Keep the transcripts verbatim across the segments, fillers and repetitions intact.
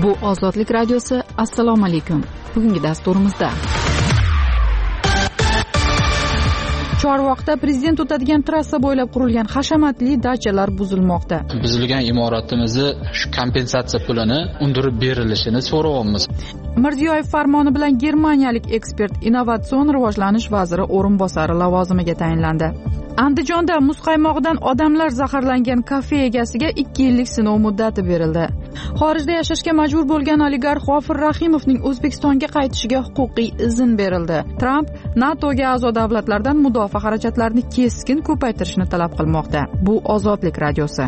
Bu Ozodlik radiosi. Assalomu alaykum. Bugungi dasturimizda Chorvoqda prezident o'tadigan trassa bo'ylab qurilgan hashamatli dachalar buzilmoqda. Buzilgan imoratimizni shu kompensatsiya pulini undirib berilishini so'rayapmiz. Mirziyoyev farmoni bilan germaniyalik ekspert innovatsion rivojlanish vaziri o'rinbosari lavozimiga tayinlandi. Andijonda muzqaymoqdan odamlar zaharlangan kafe egasiga ikki yillik sinov muddati berildi. Xorijda yashashga majbur bo'lgan oligarx G'ofir Rahimovning O'zbekistonga qaytishiga huquqiy izn berildi. Tramp NATOga a'zo davlatlardan mudofaa xarajatlarini keskin ko'paytirishni talab qilmoqda. Bu Ozodlik radiosi.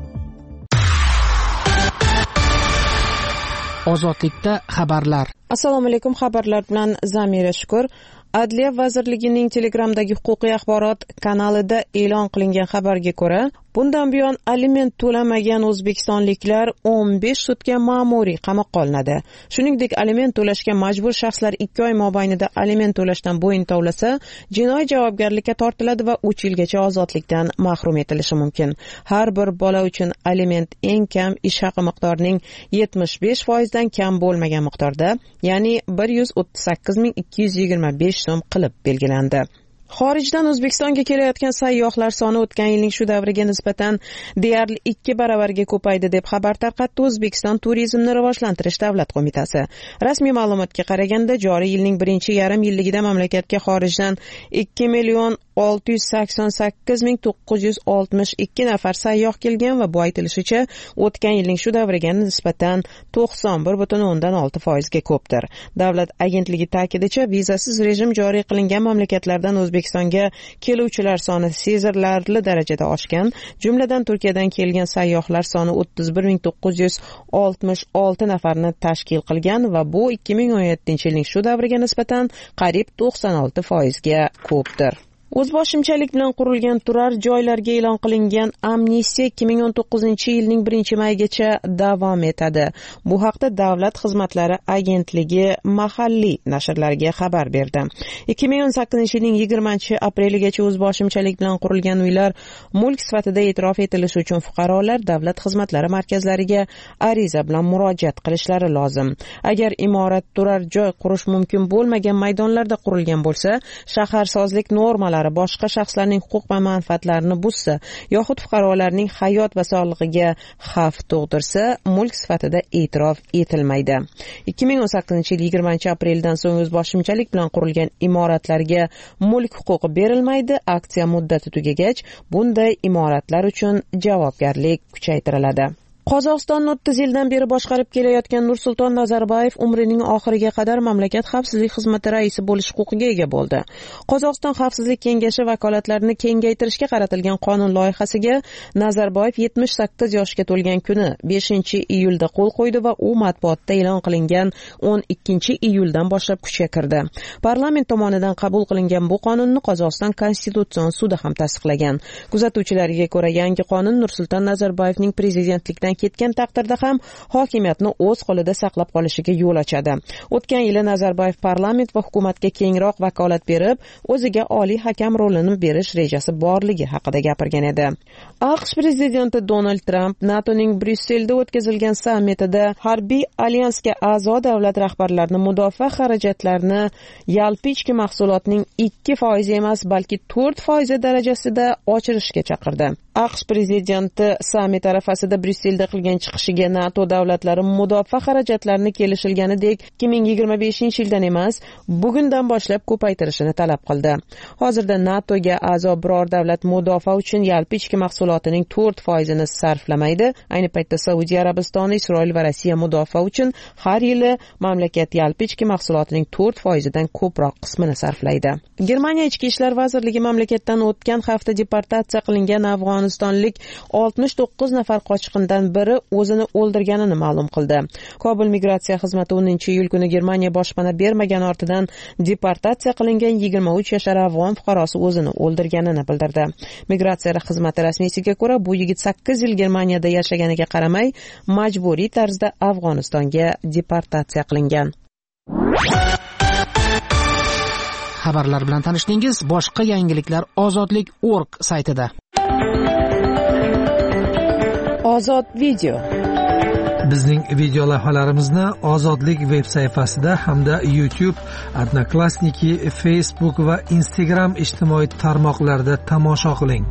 Ozodlikda xabarlar. Assalomu alaykum, xabarlar bilan Zamira Shukur. Adliya vazirligining Telegramdagi huquqiy axborot kanalida e'lon qilingan xabarga ko'ra, bundan buyon aliment to'lamagan o'zbekistonliklar o'n besh sutka ma'muriy qamoqqa olinadi. Shuningdek, aliment to'lashga majbur shaxslar ikki oy mobaynida aliment to'lashdan bo'yin tovlasa, jinoiy javobgarlikka tortiladi va uch yilgacha ozodlikdan mahrum etilishi mumkin. Har bir bola uchun aliment eng kam ish haqi miqdorining yetmish besh foizdan kam bo'lmagan miqdorda, ya'ni bir yuz o'ttiz sakkiz ming ikki yuz yigirma besh so'm qilib belgilandi. Xorijdan O'zbekistonga kelayotgan sayyohlar soni o'tgan yilning shu davriga nisbatan deyarli ikki baravarga ko'paydi deb xabar tarqatdi O'zbekiston Turizmni rivojlantirish davlat qo'mitasi. Rasmiy ma'lumotga qaraganda, joriy yilning birinchi yarim yilligida mamlakatga xorijdan ikki million olti yuz sakson sakkiz ming to'qqiz yuz oltmish ikki nafar sayyoh kelgan va bu aytilishicha o'tgan yilning shu davriga nisbatan to'qson bir butun o'ndan olti foizga ko'pdir. Davlat agentligi ta'kidicha, vizasiz rejim joriy qilingan mamlakatlardan O'zbekistonga keluvchilar soni sezilarli darajada oshgan. Jumladan Turkiyadan kelgan sayyohlar soni o'ttiz bir ming to'qqiz yuz oltmish olti nafarni tashkil qilgan va bu ikki ming o'n yettinchi yilning shu davriga nisbatan qariyb to'qson olti foizga ko'pdir. O'zboshimchalik bilan qurilgan turar joylarga e'lon qilingan amnistiya ikki ming o'n to'qqizinchi yilning birinchi maygacha davom etadi. Bu haqda Davlat xizmatlari agentligi mahalliy nashrlarga xabar berdi. ikki ming o'n sakkizinchi yilning yigirmanchi apreligacha o'zboshimchalik bilan qurilgan uylar mulk sifatida e'tirof etilishi uchun fuqarolar Davlat xizmatlari markazlariga ariza bilan murojaat qilishlari lozim. Agar imorat turar joy qurish mumkin bo'lmagan maydonlarda qurilgan bo'lsa, shaharsozlik normalari boshqa shaxslarning huquq va manfaatlarini buzsa yoxud fuqarolarning hayot va sog'lig'iga xavf tug'dirsa, mulk sifatida e'tirof etilmaydi. ikki ming o'n sakkizinchi yil yigirmanchi apreldan so'ng o'zboshimchalik bilan qurilgan imoratlarga mulk huquqi berilmaydi. Aksiya muddati tugagach, bunday imoratlar uchun javobgarlik kuchaytiriladi. Qozog'istonni o'ttiz yildan beri boshqarib kelayotgan Nursulton Nazarboyev umrining oxiriga qadar mamlakat xavfsizlik xizmati raisi bo'lish huquqiga ega bo'ldi. Qozog'iston Xavfsizlik kengashi vakolatlarini kengaytirishga qaratilgan qonun loyihasiga Nazarboyev yetmish sakkiz yoshga to'lgan kuni beshinchi iyulda qo'l qo'ydi va u matbuotda e'lon qilingan o'n ikkinchi iyuldan boshlab kuchga kirdi. Parlament tomonidan qabul qilingan bu qonunni Qozog'iston Konstitutsion sudi ham tasdiqlagan. Kuzatuvchilarga ko'ra, yangi qonun Nursulton Nazarboyevning prezidentlikdan ketgan taqdirda ham hokimiyatni o'z qo'lida saqlab qolishiga yo'l ochadi. O'tgan yili Nazarboyev parlament va hukumatga kengroq vakolat berib, o'ziga oliy hakam rolini berish rejasi borligi haqida gapirgan edi. AQSh prezidenti Donald Tramp NATOning Bryusselda o'tkazilgan sammitida harbiy alyansga a'zo davlat rahbarlarini mudofaa xarajatlarini yalpi ichki mahsulotning ikki foiz emas, balki to'rt foiz darajasida oshirishga chaqirdi. AQSh prezidenti sammit arafasida Bryusselda qilgan chiqishiga NATO davlatlari mudofaa xarajatlarini kelishilganidek ikki ming yigirma beshinchi yildan emas, bugundan boshlab ko'paytirishini talab qildi. Hozirda NATOga a'zo biror davlat mudofaa uchun yalpi ichki mahsulotining to'rt foizini sarflamaydi. Ayni paytda Saudiya Arabistoni, Isroil va Rossiya mudofaa uchun har yili mamlakat yalpi ichki mahsulotining to'rt foizidan ko'proq qismini sarflaydi. Germaniya ichki ishlar vazirligi mamlakatdan o'tgan hafta deportatsiya qilingan Afg'onistonlik oltmish to'qqiz nafar qochqindan biri o'zini o'ldirganini ma'lum qildi. Kobul migratsiya xizmati o'ninchi iyul kuni Germaniya boshpana bermagan ortidan deportatsiya qilingan yigirma uch yashar afg'on fuqarosi o'zini o'ldirganini bildirdi. Migratsiya xizmati rasmiysiga ko'ra, bu yigit sakkiz yil Germaniyada yashaganiga qaramay, majburiy tarzda Afg'onistonga deportatsiya qilingan. Xabarlar bilan tanishdingiz. Boshqa yangiliklar ozodlik nokta org saytida. Ozod video. Bizning video lavhalarimizni Ozodlik veb sayfasida hamda YouTube, Odnoklassniki, Facebook va Instagram ijtimoiy tarmoqlarida tomosha qiling.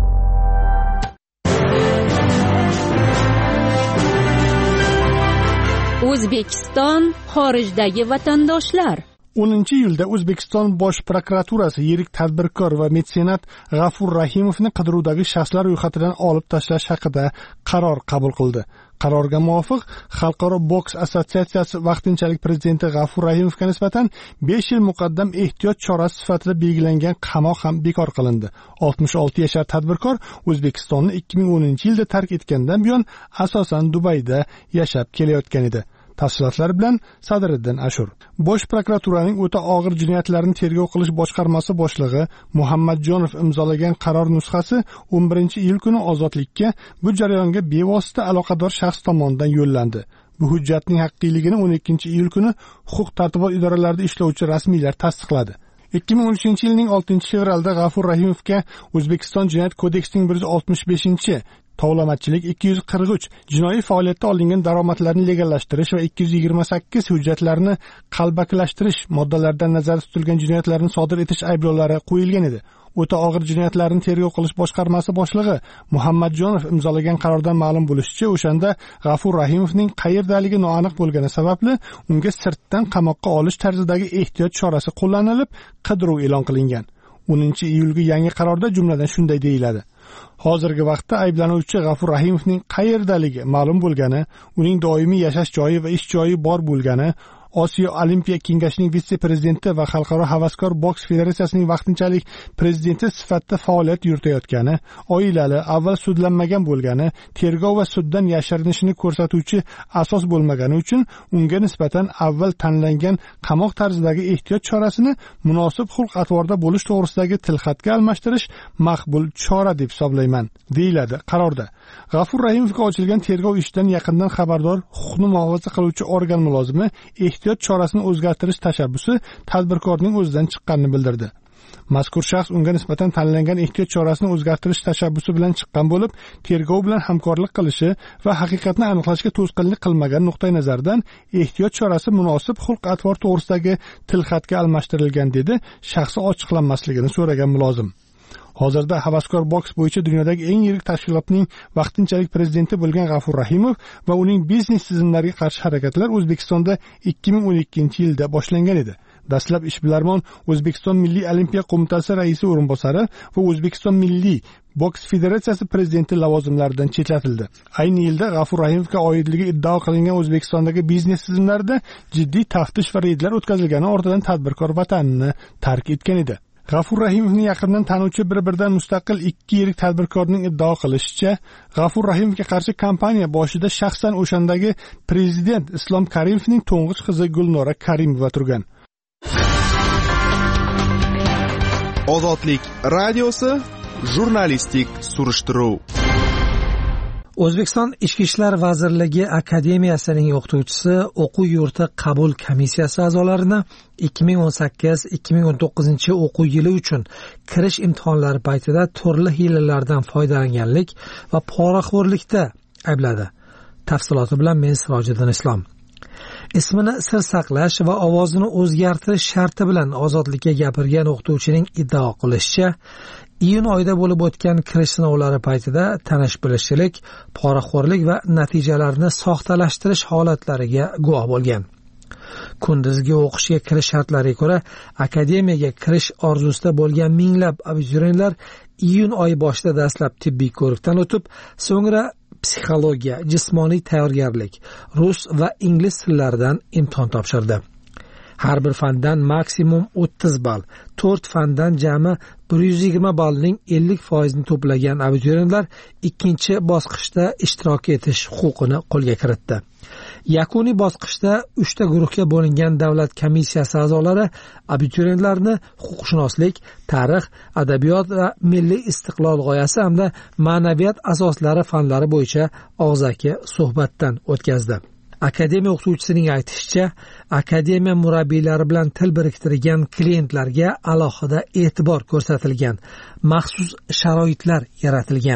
O'zbekiston xorijdagi vatandoshlar. o'ninchi iyulda O'zbekiston Bosh prokuraturasi yirik tadbirkor va metsenat G'afur Rahimovni qidiruvdagi shaxslar ro'yxatidan olib tashlash haqida qaror qabul qildi. Qarorga muvofiq, Xalqaro boks assotsiatsiyasi vaqtinchalik prezidenti G'afur Rahimovga nisbatan besh yil muqaddam ehtiyot chorasi sifatida belgilangan qamoq ham bekor qilindi. oltmish olti yashar tadbirkor O'zbekistonni ikki ming o'ninchi yilda tark etgandan buyon asosan Dubayda yashab kelayotgan edi. Tafsilotlar bilan Sadriddin Ashur. Bosh prokuraturaning o'ta og'ir jinoyatlarni tergov qilish boshqarmasi boshlig'i Muhammadjonov imzolagan qaror nusxasi o'n birinchi iyul kuni ozodlikka bu jarayonga bevosita aloqador shaxs tomonidan yo'llandi. Bu hujjatning haqqiyligini o'n ikkinchi iyul kuni huquq-tartibot idoralarida ishlovchi rasmiylar tasdiqladi. ikki ming o'n uchinchi yilning oltinchi fevralda G'afur Rahimovga O'zbekiston Jinoyat kodeksining bir yuz oltmish beshinchi tovlamachilik, ikki yuz qirq uch jinoiy faoliyatda olingan daromadlarni legallashtirish va ikki yuz yigirma sakkiz hujjatlarni qalbakilashtirish moddalaridan nazarda tutilgan jinoyatlarni sodir etish ayblovlari qo'yilgan edi. O'ta og'ir jinoyatlarni tergov qilish boshqarmasi boshlig'i Muhammadjonov imzolagan qarordan ma'lum bo'lishicha, o'shanda G'afur Rahimovning qayerdaligi noaniq bo'lgani sababli unga sirtdan qamoqqa olish tarzidagi ehtiyot chorasi qo'llanilib, qidiruv e'lon qilingan. o'ninchi iyulgi yangi qarorda jumladan shunday deyiladi: Hozirgi vaqtda ayblanuvchi G'afur Rahimovning qayerdaligi ma'lum bo'lgani, uning doimiy yashash joyi va ish joyi bor bo'lgani, Osiyo Olimpiya kengashining vitse-prezidenti va Xalqaro havaskor boks federatsiyasining vaqtinchalik prezidenti sifatida faoliyat yuritayotgani, oilali, avval sudlanmagan bo'lgani, tergov va suddan yashirinishini ko'rsatuvchi asos bo'lmagani uchun unga nisbatan avval tanlangan qamoq tarzidagi ehtiyot chorasini munosib xulq-atvorda bo'lish to'g'risidagi tilxatga almashtirish maqbul chora deb hisoblayman, deyiladi qarorda. G'afur Rahimovga ochilgan tergov ishidan yaqindan xabardor huquqni muhofaza qiluvchi organ mulozimi ehtiyot chorasini o'zgartirish tashabbusi tadbirkorning o'zidan chiqqanini bildirdi. Mazkur shaxs unga nisbatan tanlangan ehtiyot chorasini o'zgartirish tashabbusi bilan chiqqan bo'lib, tergov bilan hamkorlik qilishi va haqiqatni aniqlashga to'sqinlik qilmagan nuqtai nazardan ehtiyot chorasi munosib xulq-atvor to'g'risidagi tilxatga almashtirilgan dedi shaxsi ochiqlanmasligini so'ragan mulozim. Hozirda havaskor boks bo'yicha dunyodagi eng yirik tashkilotning vaqtinchalik prezidenti bo'lgan G'afur Rahimov va uning biznes tizimlariga qarshi harakatlar O'zbekistonda ikki ming o'n ikkinchi yilda boshlangan edi. Dastlab ishbilarmon O'zbekiston Milliy olimpiya qo'mitasi raisi o'rinbosari va O'zbekiston Milliy boks federatsiyasi prezidenti lavozimlaridan chetlatildi. Ayni yilda G'afur Rahimovga oidligi iddao qilingan O'zbekistondagi biznes tizimlarida jiddiy taftish va reydlar o'tkazilgani ortidan tadbirkor vatanini tark etgan edi. G'afur Rahimovni yaqindan tanuvchi bir-biridan mustaqil ikki yirik tadbirkorning iddao qilishicha, G'afur Rahimovga qarshi kampaniya boshida shaxsan o'shandagi prezident Islom Karimovning to'ng'ich qizi Gulnora Karimova turgan. Ozodlik radiosi jurnalistik surishtiruv. O'zbekiston Ichki ishlar vazirligi akademiyasining o'qituvchisi o'quv yurti qabul komissiyasi a'zolarini ikki ming o'n sakkiz ikki ming o'n to'qqizinchi o'quv yili uchun kirish imtihonlari paytida turli hiylalardan foydalanganlik va poraxo'rlikda aybladi. Tafsiloti bilan men Sirojiddin Islom. Ismini sir saqlash va ovozini o'zgartirish sharti bilan ozodlikka gapirgan o'qituvchining iddao qilishicha, iyun oyida bo'lib o'tgan kirish sinovlari paytida tanish-bilishchilik, poraxo'rlik va natijalarni soxtalashtirish holatlariga guvoh bo'lgan. Kunduzgi o'qishga kirish shartlariga ko'ra, akademiyaga kirish orzusida bo'lgan minglab abituriyentlar iyun oyi boshida dastlab tibbiy ko'rikdan o'tib, so'ngra psixologiya, jismoniy tayyorgarlik, rus va ingliz tillaridan imtihon topshirdi. Har bir fandan maksimum o'ttiz ball, to'rt fandan jami bir yuz yigirma ballning ellik foizini to'plagan abituriyentlar ikkinchi bosqichda ishtirok etish huquqini qo'lga kiritdi. Yakuniy bosqichda uchta guruhga bo'lingan davlat komissiyasi a'zolari abituriyentlarni huquqshunoslik, tarix, adabiyot va milliy istiqlol g'oyasi hamda ma'naviyat asoslari fanlari bo'yicha og'zaki suhbatdan o'tkazdi. Akademiya o'qituvchisining aytishicha, akademiya murabbiylari bilan til biriktirgan klientlarga alohida e'tibor ko'rsatilgan, maxsus sharoitlar yaratilgan.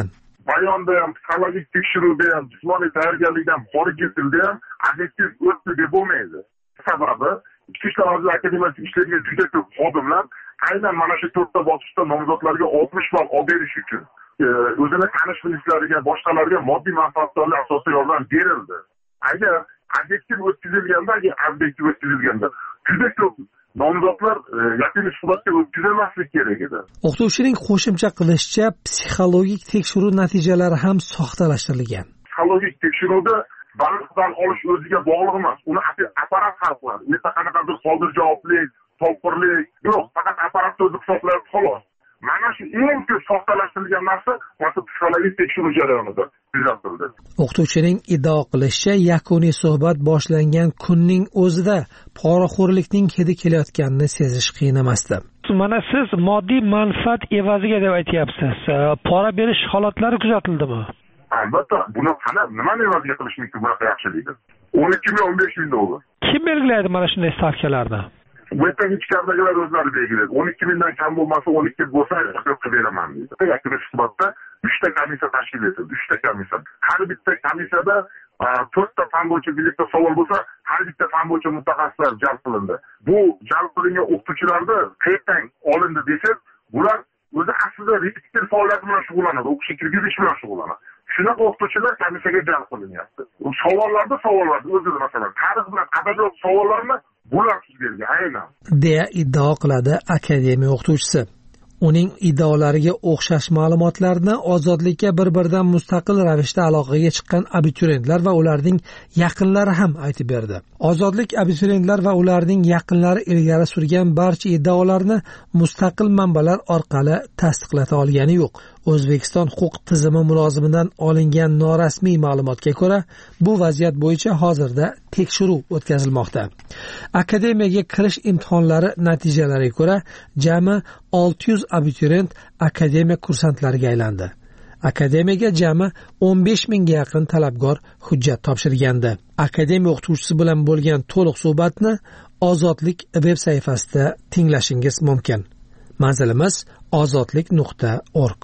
bayonda ham, psixologik tekshiruvda ham, jismoniy tayyorgarlikda ham, xorij tilda ham obyektiv o'tdi deb bo'lmaydi. Sababi Ichki ishlar vazirligi akademiyasi ishlagan juda ko'p xodimlar aynan mana shu to'rtta bosqichda nomzodlarga oltmish ball olib berish uchun o'zini tanish bilishlariga, boshqalarga moddiy manfaatdorlik asosida yordam berildi. Agar obyektiv o'tkazilganda, agar obyektiv o'tkazilganda juda ko'p nomzodlar yakuniy suhbatga o'tkazilmasligi kerak edi. O'qituvchining qo'shimcha qilishicha, psixologik tekshiruv natijalari ham soxtalashtirilgan. Psixologik tekshiruvda baliqdan olish o'ziga bog'liq emas. Uni apparat hal qiladi. Neta qanaqadir soldir javoblik, topqirlik yo'q, faqat apparatni o'zi hisoblaydi xolos. Mana shu eng ko'p soxtalashtirilgan narsa o'sha psixologik tekshiruv jarayonida kuzatildi. O'qituvchining iddao qilishicha, yakuniy suhbat boshlangan kunning o'zida poraxo'rlikning hidi kelayotganini sezish qiyin emasdi. Mana siz moddiy manfaat evaziga deb aytyapsiz. Pora berish holatlari kuzatildimi? Albatta, buni qana nimani evaziga qilish mumkin bunaqa yaxshilikni? o'n ikki ming o'n besh ming dollar. Kim belgilaydi mana shunday stavkalarni? Bu yerda ichkaridagilar o'zlari belgilaydi. o'n ikki mingdan kam bo'lmasa, o'n ikki bo'lsa, qilib beraman deydi. Yakuniy suhbatda uchta komissiya tashkil etildi, uchta komissiya. Har bitta komissiyada to'rtta fan bo'yicha bitta savol bo'lsa, har bitta fan bo'yicha mutaxassislar jalb qilindi. Bu jalb qilingan o'qituvchilarni qayerdan olindi desak, bular o'zi aslida repetitor faoliyati bilan shug'ullanadi, o'qish kirgizish bilan shug'ullanadi. Shunaqa o'qituvchilar komissiyaga jalb qilinyapti. Savollarda savollarni o'zida, masalan, tarix bilan adabiyot savollarini bular bergan, aynan. deya iddao qiladi akademiya o'qituvchisi. Uning iddaolariga o'xshash ma'lumotlarni ozodlikka bir-biridan mustaqil ravishda aloqaga chiqqan abituriyentlar va ularning yaqinlari ham aytib berdi. Ozodlik abituriyentlar va ularning yaqinlari ilgari surgan barcha iddaolarni mustaqil manbalar orqali tasdiqlata olgani yo'q. O'zbekiston huquq tizimi mulozimidan olingan norasmiy ma'lumotga ko'ra, bu vaziyat bo'yicha hozirda tekshiruv o'tkazilmoqda. Akademiyaga kirish imtihonlari natijalariga ko'ra, jami olti yuz abituriyent akademiya kursantlariga aylandi. Akademiyaga jami o'n besh mingga yaqin talabgor hujjat topshirgandi. Akademiya o'qituvchisi bilan bo'lgan to'liq suhbatni Ozodlik veb sayfasida tinglashingiz mumkin. Manzilimiz ozodlik nuqta org.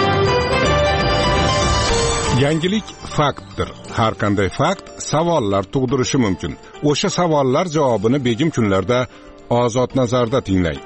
Yangilik faktdir. Har qanday fakt savollar tug'dirishi mumkin. O'sha savollar javobini begim kunlarda Ozod nazarda tinglang.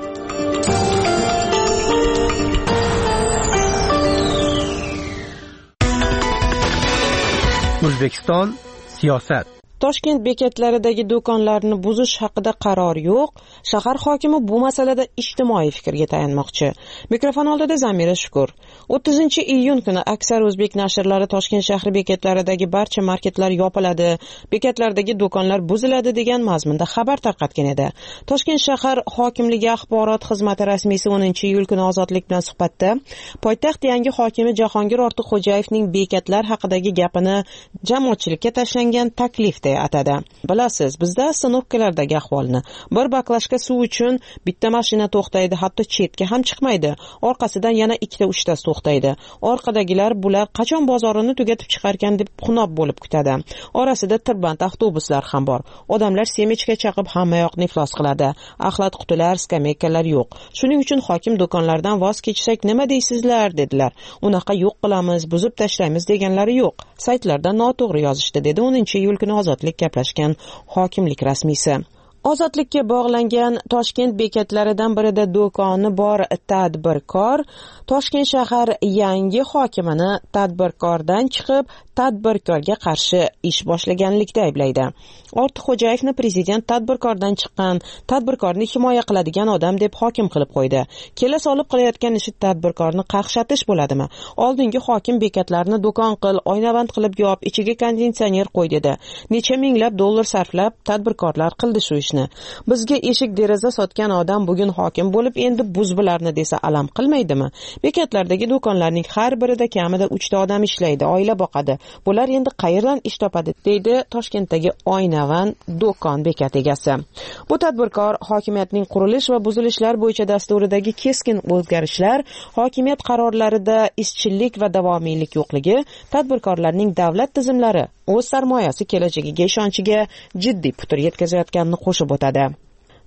O'zbekiston siyosat. Toshkent bekatlaridagi do'konlarni buzish haqida qaror yo'q. Shahar hokimi bu masalada ijtimoiy fikrga tayanmoqchi. Mikrofon oldida Zamira Shukur. o'ttizinchi iyun kuni aksar o'zbek nashrlari Toshkent shahri bekatlaridagi barcha marketlar yopiladi, bekatlardagi do'konlar buziladi degan mazmunda xabar tarqatgan edi. Toshkent shahar hokimligi axborot xizmati rasmiysi o'ninchi iyul kuni Ozodlik bilan suhbatda poytaxt yangi hokimi Jahongir Ortiqxo'jayevning bekatlar haqidagi gapini jamoatchilikka tashlangan taklif atadi. Bilasiz, bizda stanovkalardagi ahvolni. Bir baklashka suv uchun bitta mashina to'xtaydi, hatto chetga ham chiqmaydi. Orqasidan yana ikkita uchta to'xtaydi. Orqadagilar bular qachon bozorini tugatib chiqarkan deb xunob bo'lib kutadi. Orasida tirband avtobuslar ham bor. Odamlar semechka chaqib hamma yoqni iflos qiladi. Axlat qutilar, skameykalar yo'q. Shuning uchun hokim do'konlardan voz kechsak nima deysizlar dedilar. Unaqa yo'q qilamiz, buzib tashlaymiz deganlari yo'q. Saytlarda noto'g'ri yozishdi dedi o'ninchi iyul kuni Ozodlik gaplashgan hokimlik rasmiysi. Ozodlikka bog'langan Toshkent bekatlaridan birida do'koni bor tadbirkor Toshkent shahar yangi hokimini tadbirkordan chiqib tadbirkorga qarshi ish boshlaganlikda ayblaydi. Ortiqxo'jayevni prezident tadbirkordan chiqqan, tadbirkorni himoya qiladigan odam deb hokim qilib qo'ydi. Kela solib qilayotgan ishi tadbirkorni qaqshatish bo'ladimi? Oldingi hokim bekatlarni do'kon qil, oynavand qilib yop, ichiga konditsioner qo'y dedi. Necha minglab dollar sarflab tadbirkorlar qildi shu ishni. Bizga eshik deraza sotgan odam bugun hokim bo'lib endi buzbilarni desa alam qilmaydimi? Bekatlardagi do'konlarning har birida kamida uchta odam ishlaydi, oila boqadi. Bular endi qayerdan ish topadi, deydi Toshkentdagi oynavand do'kon bekat egasi. Bu tadbirkor hokimiyatning qurilish va buzilishlar bo'yicha dasturidagi keskin o'zgarishlar, hokimiyat qarorlarida izchillik va davomiylik yo'qligi, tadbirkorlarning davlat tizimlari o'z sarmoyasi kelajagiga ishonchiga jiddiy putur yetkazayotganini qo'shib o'tadi.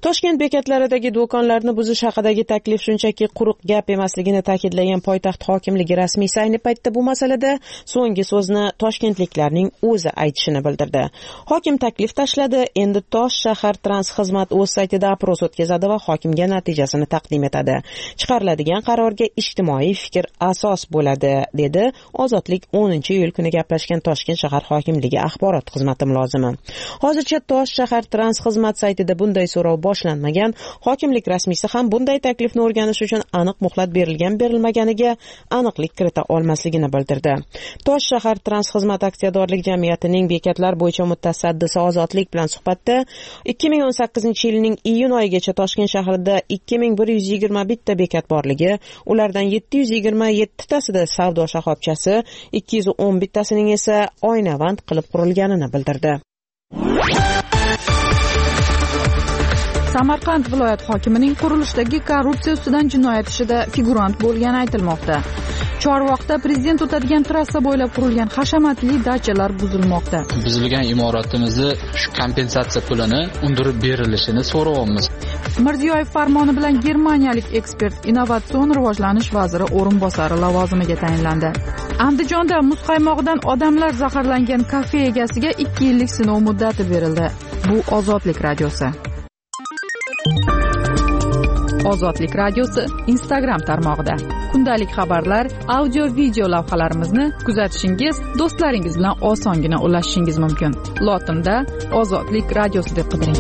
Toshkent bekatlaridagi do'konlarni buzish haqidagi taklif shunchaki quruq gap emasligini ta'kidlagan poytaxt hokimligi rasmiysi ayni paytda bu masalada so'nggi so'zni toshkentliklarning o'zi aytishini bildirdi. Hokim taklif tashladi, endi Tosh shahar transxizmat o'z saytida opros o'tkazadi va hokimga natijasini taqdim etadi. Chiqariladigan qarorga ijtimoiy fikr asos bo'ladi, dedi Ozodlik o'ninchi iyul kuni gaplashgan Toshkent shahar hokimligi axborot xizmati mulozimi. Hozircha Tosh shahar transxizmat saytida bunday so'rov boshlanmagan. Hokimlik rasmiysi ham bunday taklifni o'rganish uchun aniq muhlat berilgan berilmaganiga aniqlik kirita olmasligini bildirdi. Tosh shahar transxizmat aksiyadorlik jamiyatining bekatlar bo'yicha mutasaddisi Ozodlik bilan suhbatda ikki ming o'n sakkizinchi yilning iyun oyigacha Toshkent shahrida ikki ming bir yuz yigirma bitta bekat borligi, ulardan yetti yuz yigirma yetti tasida savdo shoxobchasi, ikki yuz o'n bittasining esa oynavand qilib qurilganini bildirdi. Samarqand viloyat hokimining qurilishdagi korrupsiya ustidan jinoyat ishida figurant bo'lgani aytilmoqda. Chorvoqda prezident o'tadigan trassa bo'ylab qurilgan hashamatli dachalar buzilmoqda. Buzilgan imoratimizni shu kompensatsiya pulini undirib berilishini so'rayapmiz. Mirziyoyev farmoni bilan germaniyalik ekspert innovatsion rivojlanish vaziri o'rinbosari lavozimiga tayinlandi. Andijonda muz qaymog'idan odamlar zaharlangan kafe egasiga ikki yillik sinov muddati berildi. Bu Ozodlik radiosi. Ozodlik radiosi Instagram tarmog'ida kundalik xabarlar, audio-video lavhalarimizni kuzatishingiz, do'stlaringiz bilan osongina ulashishingiz mumkin. Lotinda Ozodlik radiosi deb qidiring.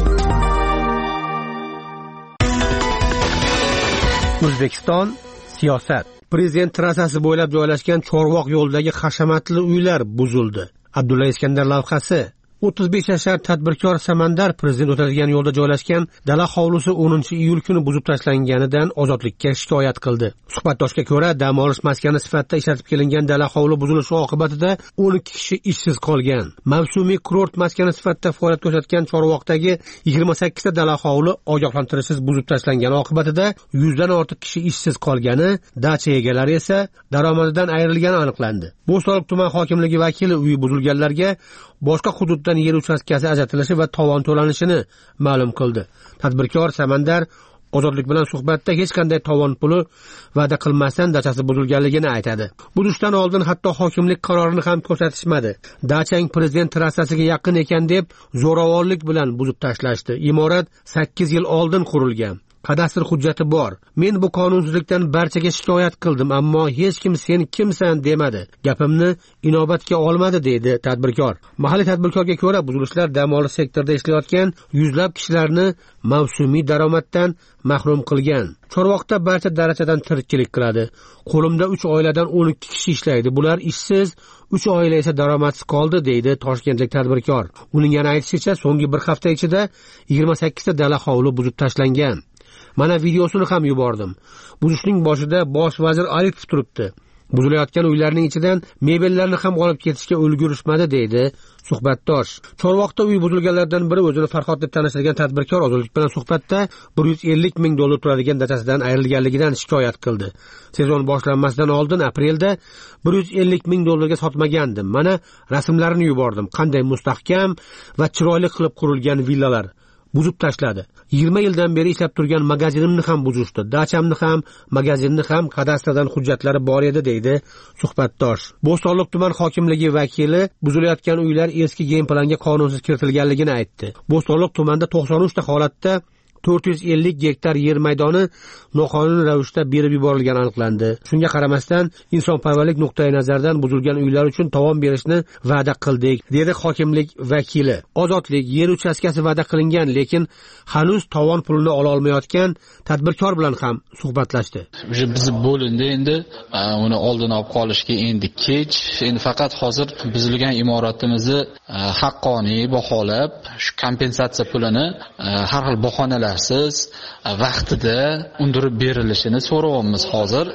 O'zbekiston siyosat. Prezident trassasi bo'ylab joylashgan Chorvoq yo'lidagi hashamatli uylar buzildi. Abdulla Iskandar lavhasi. o'ttiz besh yashar tadbirkor Samandar prezident o'tadigan yo'lda joylashgan dala hovlisi o'ninchi iyul kuni buzib tashlanganidan Ozodlikka shikoyat qildi. Suhbatdoshga ko'ra, dam olish maskani sifatida ishlatib kelingan dala hovli buzilishi oqibatida o'n ikki kishi ishsiz qolgan. Mavsumiy kurort maskani sifatida faoliyat ko'rsatgan Chorvoqdagi yigirma sakkizta dala hovli ogohlantirishsiz buzib tashlangani oqibatida yuzdan ortiq kishi ishsiz qolgani, dacha egalari esa daromadidan ayrilgani aniqlandi. Bo'stonliq tuman hokimligi vakili uyi buzilganlarga boshqa hududdan yer uchastkasi ajratilishi va tovon to'lanishini ma'lum qildi. Tadbirkor Samandar Ozodlik bilan suhbatda hech qanday tovon puli va'da qilmasdan dachasi buzilganligini aytadi. Buzishdan oldin hatto hokimlik qarorini ham ko'rsatishmadi. Dachang prezident trassasiga yaqin ekan deb zo'ravonlik bilan buzib tashlashdi. Imorat sakkiz yil oldin qurilgan. Kadastr hujjati bor. Men bu qonunsizlikdan barchaga shikoyat qildim, ammo hech kim sen kimsan demadi. Gapimni inobatga olmadi, deydi tadbirkor. Mahalliy tadbirkorga ko'ra, buzilishlar dam olish sektorida ishlayotgan yuzlab kishilarni mavsumiy daromaddan mahrum qilgan. Chorvoqda barcha darajadan tirikchilik qiladi. Qo'limda uch oiladan o'n ikki kishi ishlaydi. Bular ishsiz, uch oila esa daromadsiz qoldi, deydi toshkentlik tadbirkor. Uning yana aytishicha, so'nggi bir hafta ichida yigirma sakkizta dala hovli buzib tashlangan. Mana videosini ham yubordim. Buzishning boshida bosh vazir Aripov turibdi. Buzilayotgan uylarning ichidan mebellarni ham olib ketishga ulgurishmadi, deydi suhbatdosh. Chorvoqda uy buzilganlardan biri o'zini Farhod deb tanishtirgan tadbirkor Ozodlik bilan suhbatda bir yuz ellik ming dollar turadigan dachasidan ayrilganligidan shikoyat qildi. Sezon boshlanmasidan oldin aprelda bir yuz ellik ming dollarga sotmagandim. Mana rasmlarini yubordim. Qanday mustahkam va chiroyli qilib qurilgan villalar. Buzib tashladi. yigirma yildan beri ishlab turgan magazinimni ham buzishdi. Dachamni ham, magazinni ham kadastrdan hujjatlari bor edi, deydi suhbatdosh. Bo'stonliq tuman hokimligi vakili buzilayotgan uylar eski gen planga qonunsiz kiritilganligini aytdi. Bo'stonliq tumanida to'qson uch ta holatda to'rt yuz ellik gektar yer maydoni noqonuniy ravishda berib yuborilgani aniqlandi. Shunga qaramasdan, insonparvarlik nuqtai nazaridan buzilgan uylar uchun tovon berishni va'da qildik, dedi hokimlik vakili. Ozodlik yer uchastkasi va'da qilingan, lekin hanuz tovon pulini ola olmayotgan tadbirkor bilan ham suhbatlashdi. Biz bo'lindi, endi uni oldin olib qolishga endi kech. Endi faqat hozir buzilgan imoratimizni haqqoniy baholab, shu kompensatsiya pulini har xil bahonalar siz vaqtida undirib berilishini so'rayapmiz. Hozir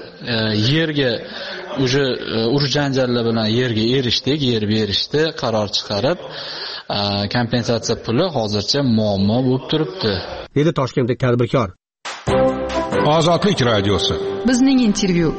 yerga o'sha urush janjallar bilan yerga erishdik, yer berishdi, qaror chiqarib kompensatsiya puli hozircha muammo bo'lib turibdi, dedi Toshkentlik tadbirkor. Ozodlik radiosi. Bizning intervyu.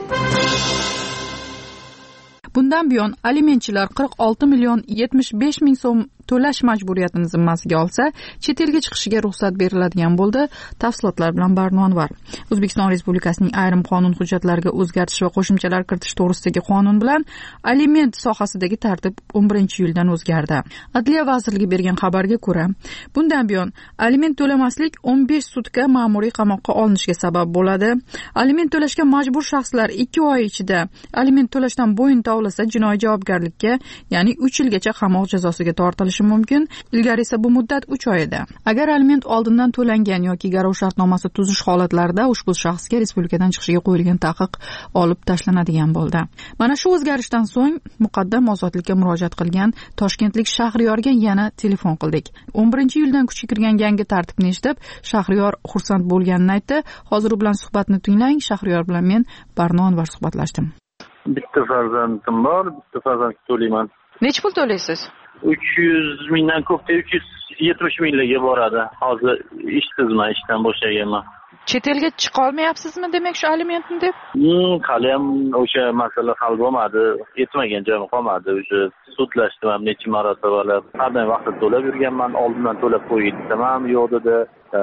Bundan buyon alimentchilar qirq olti million yetmish besh ming so'm to'lash majburiyatini zimmasiga olsa chet elga chiqishiga ruxsat beriladigan bo'ldi. Tafsilotlar bilan Barnonvar. O'zbekiston Respublikasining ayrim qonun hujjatlariga o'zgartish va qo'shimchalar kiritish to'g'risidagi qonun bilan aliment sohasidagi tartib o'n birinchi iyuldan o'zgardi. Adliya vazirligi bergan xabarga ko'ra, bundan buyon aliment to'lamaslik o'n besh sutka ma'muriy qamoqqa olinishiga sabab bo'ladi. Aliment to'lashga majbur shaxslar ikki oy ichida aliment to'lashdan bo'yin tovlasa jinoiy javobgarlikka, ya'ni uch yilgacha qamoq jazosiga tortilishi mumkin. Ilgari esa bu muddat uch oy edi. Agar aliment oldindan to'langan yoki garov shartnomasi tuzish holatlarida ushbu shaxsga respublikadan chiqishiga qo'yilgan taqiq olib tashlanadigan bo'ldi. Mana shu o'zgarishdan so'ng muqaddam ozodlikka murojaat qilgan toshkentlik Shahriyorga yana telefon qildik. o'n birinchi iyuldan kuchga kirgan yangi tartibni eshitib, Shahriyor xursand bo'lganini aytdi. Hozir u bilan suhbatni tinglang. Shahriyor bilan men Barnonvar suhbatlashdim. Bitta farzandim bor, bitta farzand to'layman. Necha pul to'laysiz? uch yuz mingdan ko'pda uch yuz yetmish minglarga boradi. Hozir ishsizman, ishdan bo'shaganman. Chet elga chiqa olmayapsizmi demak shu alimentni deb? Hmm, hali ham o'sha masala hal bo'lmadi. Yetmagan joyim qolmadi. O'sha sudlashdim ham necha marotaba. Qanday vaqtda to'lab yurganman, oldindan to'lab qo'ydim ham yo'q dedi.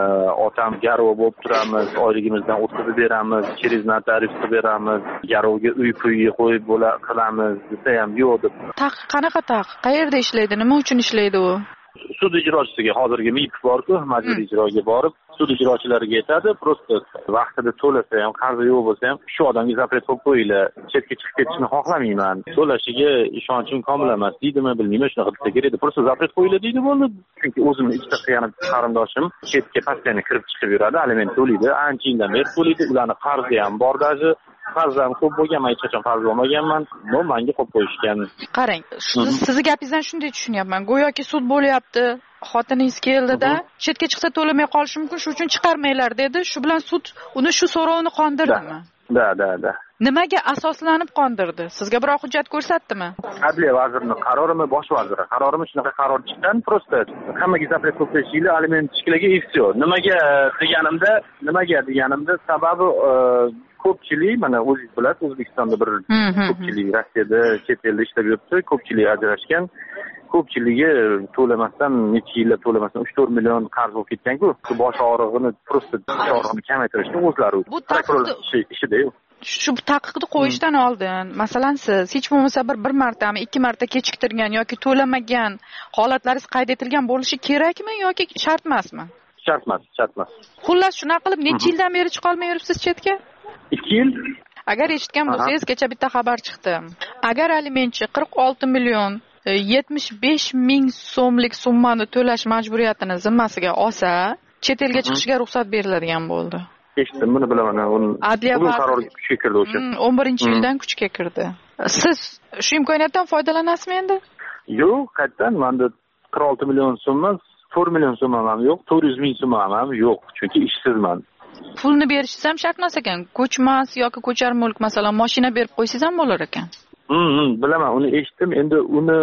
Otam garov bo'lib turamiz, oyligimizdan o'tkazib beramiz, через notarius qilib beramiz, garovga uy puyiga qo'yib bo'la qilamiz desa ham yo'q deb. Taqiq qanaqa taqiq? Qayerda ishlaydi? Nima uchun ishlaydi u? Sud ijrochisiga hozirgi M I P bor-ku, majburiy ijroga borib, sud ijrochilariga aytadi, prosta vaqtida to'lasa ham, qarzi yo'q bo'lsa ham, shu odamga zapret qo'yib qo'yinglar, chetga chiqib ketishni xohlamayman, to'lashiga ishonchim komil emas deydimi, bilmayman, shunaqa desa kerak edi. Prosta zapret qo'yinglar deydi bo'ldi. Chunki o'zimni ikkita xiyonat qarindoshim chetga pastdan kirib chiqib yuradi, aliment to'laydi, ancha yildan beri to'laydi, ularni qarzi ham bor daji. Farzam ko'p bo'lganman, hech qachon qarz olmaganman. Bu menga qo'yib qo'yishgan. Qarang, sizni gapingizdan shunday tushunyapman. Go'yoki sud bo'lyapti, xotiningiz keldida, chetga chiqsa to'lamay qolishi mumkin, shuning uchun chiqarmanglar dedi. Shu bilan sud uni shu so'rovni qondirdimi? Da, da, da. Nimaga asoslanib qondirdi? Sizga biror hujjat ko'rsatdimi? Adliya vazirining qarorimi, bosh vaziri qarorimi shunaqa qaror chiqqan, prosta hammaga zapret qo'yib qo'yishinglar, aliment chiqishiga и все. Nimaga deganimda, nimaga deganimda sababi ko'pchilik, mana o'zingiz bilasiz, O'zbekistonda bir ko'pchilik Rossiyada chet elda ishlab yuribdi, ko'pchilik ajrashgan. Ko'pchiligi to'lamasdan, necha yillar to'lamasdan uch to'rt million qarz bo'lib ketgan-ku. Bosh og'rig'ini, prosta bosh og'rig'ini kamaytirishni o'zlari bu taqiqni ishida-yu. Shu taqiqni qo'yishdan oldin, masalan, siz hech bo'lmasa bir bir martami, ikki marta kechiktirgan yoki to'lamagan holatlaringiz qayd etilgan bo'lishi kerakmi yoki shart emasmi? Shart emas, shart emas. Xullas, shunaqa qilib necha yildan beri chiqa olmay yuribsiz chetga? ikki yil. Agar eshitgan bo'lsangiz, kecha bitta xabar chiqdi. Agar alimentchi qirq olti million yetmish besh ming so'mlik summani to'lash majburiyatini zimmasiga olsa, chet elga chiqishga ruxsat beriladigan bo'ldi. Eshitdim, buni bilaman. Adliya qarori kuchga kirdi o'sha. o'n birinchi yildan kuchga kirdi. Siz shu imkoniyatdan foydalanasizmi endi? Yo'q, qayerdan? Menda qirq olti million so'm emas, to'rt million so'm ham yo'q, to'rt yuz ming so'm ham yo'q, chunki ishsizman. Pulni berishingiz ham shart emas ekan. Ko'chmas yoki ko'char mulk, masalan, mashina berib qo'ysangiz ham bo'lar ekan. Hmm, bilaman, uni eshitdim. Endi uni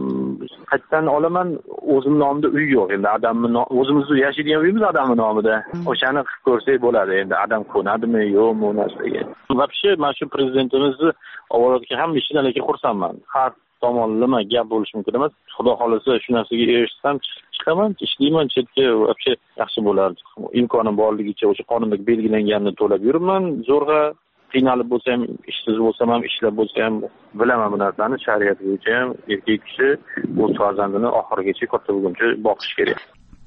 qayerdan olaman? O'zim nomimda uy yo'q. Endi adamni o'zimizda yashaydigan uyimiz adamning nomida. O'shani qilib ko'rsak bo'ladi. Endi adam ko'nadimi, yo'qmi u narsaga. Vobshe, mana shu prezidentimizni ovoziga ham ishonalaki xursandman. Har tomonlama gap bo'lishi mumkin emas. Xudo xolasa shu narsaga erishsam, chiqaman, ishlayman chetga, vobshe yaxshi bo'lardi. Imkonim borligicha o'sha qonunda belgilanganini to'lab yuribman, zo'rg'a qiynalib bo'lsa ham, ishsiz bo'lsam ham, ishlab bo'lsa ham bilaman bu narsani. Shariat bo'yicha ham erkak kishi o'z farzandini oxirigacha katta bo'lguncha boqish kerak.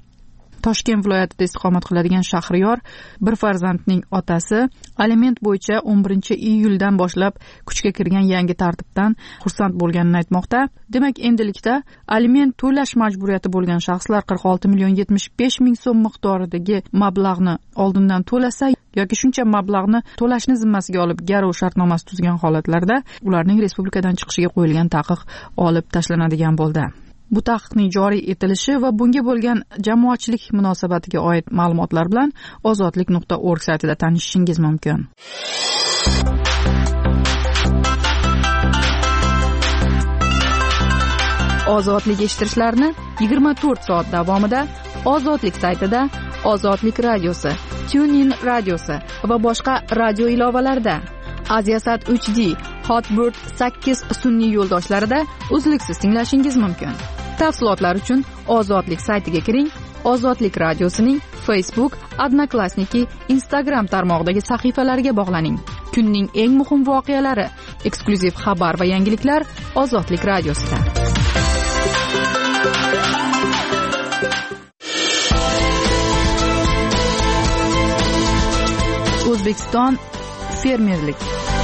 Toshkent viloyatida istiqomat qiladigan Shahriyor bir farzandning otasi aliment bo'yicha o'n birinchi iyuldan boshlab kuchga kirgan yangi tartibdan xursand bo'lganini aytmoqda. Demak, endilikda aliment to'lash majburiyati bo'lgan shaxslar qirq olti million yetmish besh ming so'm miqdoridagi mablag'ni oldindan to'lasa yoki shuncha mablag'ni to'lashni zimmasiga olib garov shartnomasi tuzgan holatlarda ularning respublikadan chiqishiga qo'yilgan taqiq olib tashlanadigan bo'ldi. Bu taqiqning joriy etilishi va bunga bo'lgan jamoatchilik munosabatiga oid ma'lumotlar bilan ozodlik nuqta org saytida tanishishingiz mumkin. Ozodlik eshittirishlarni yigirma to'rt soat davomida Ozodlik saytida, Ozodlik radiosi, TuneIn radiosi va boshqa radio ilovalarida, Aziasat uch D, Hotbird sakkiz sun'iy yo'ldoshlarida uzluksiz tinglashingiz mumkin. Tafsilotlar uchun Ozodlik saytiga kiring. Ozodlik radiosining Facebook, Odnoklassniki, Instagram tarmog'idagi sahifalariga bog'laning. Kunning eng muhim voqealari, eksklyuziv xabar va yangiliklar Ozodlik radiosida. O'zbekiston fermerlik.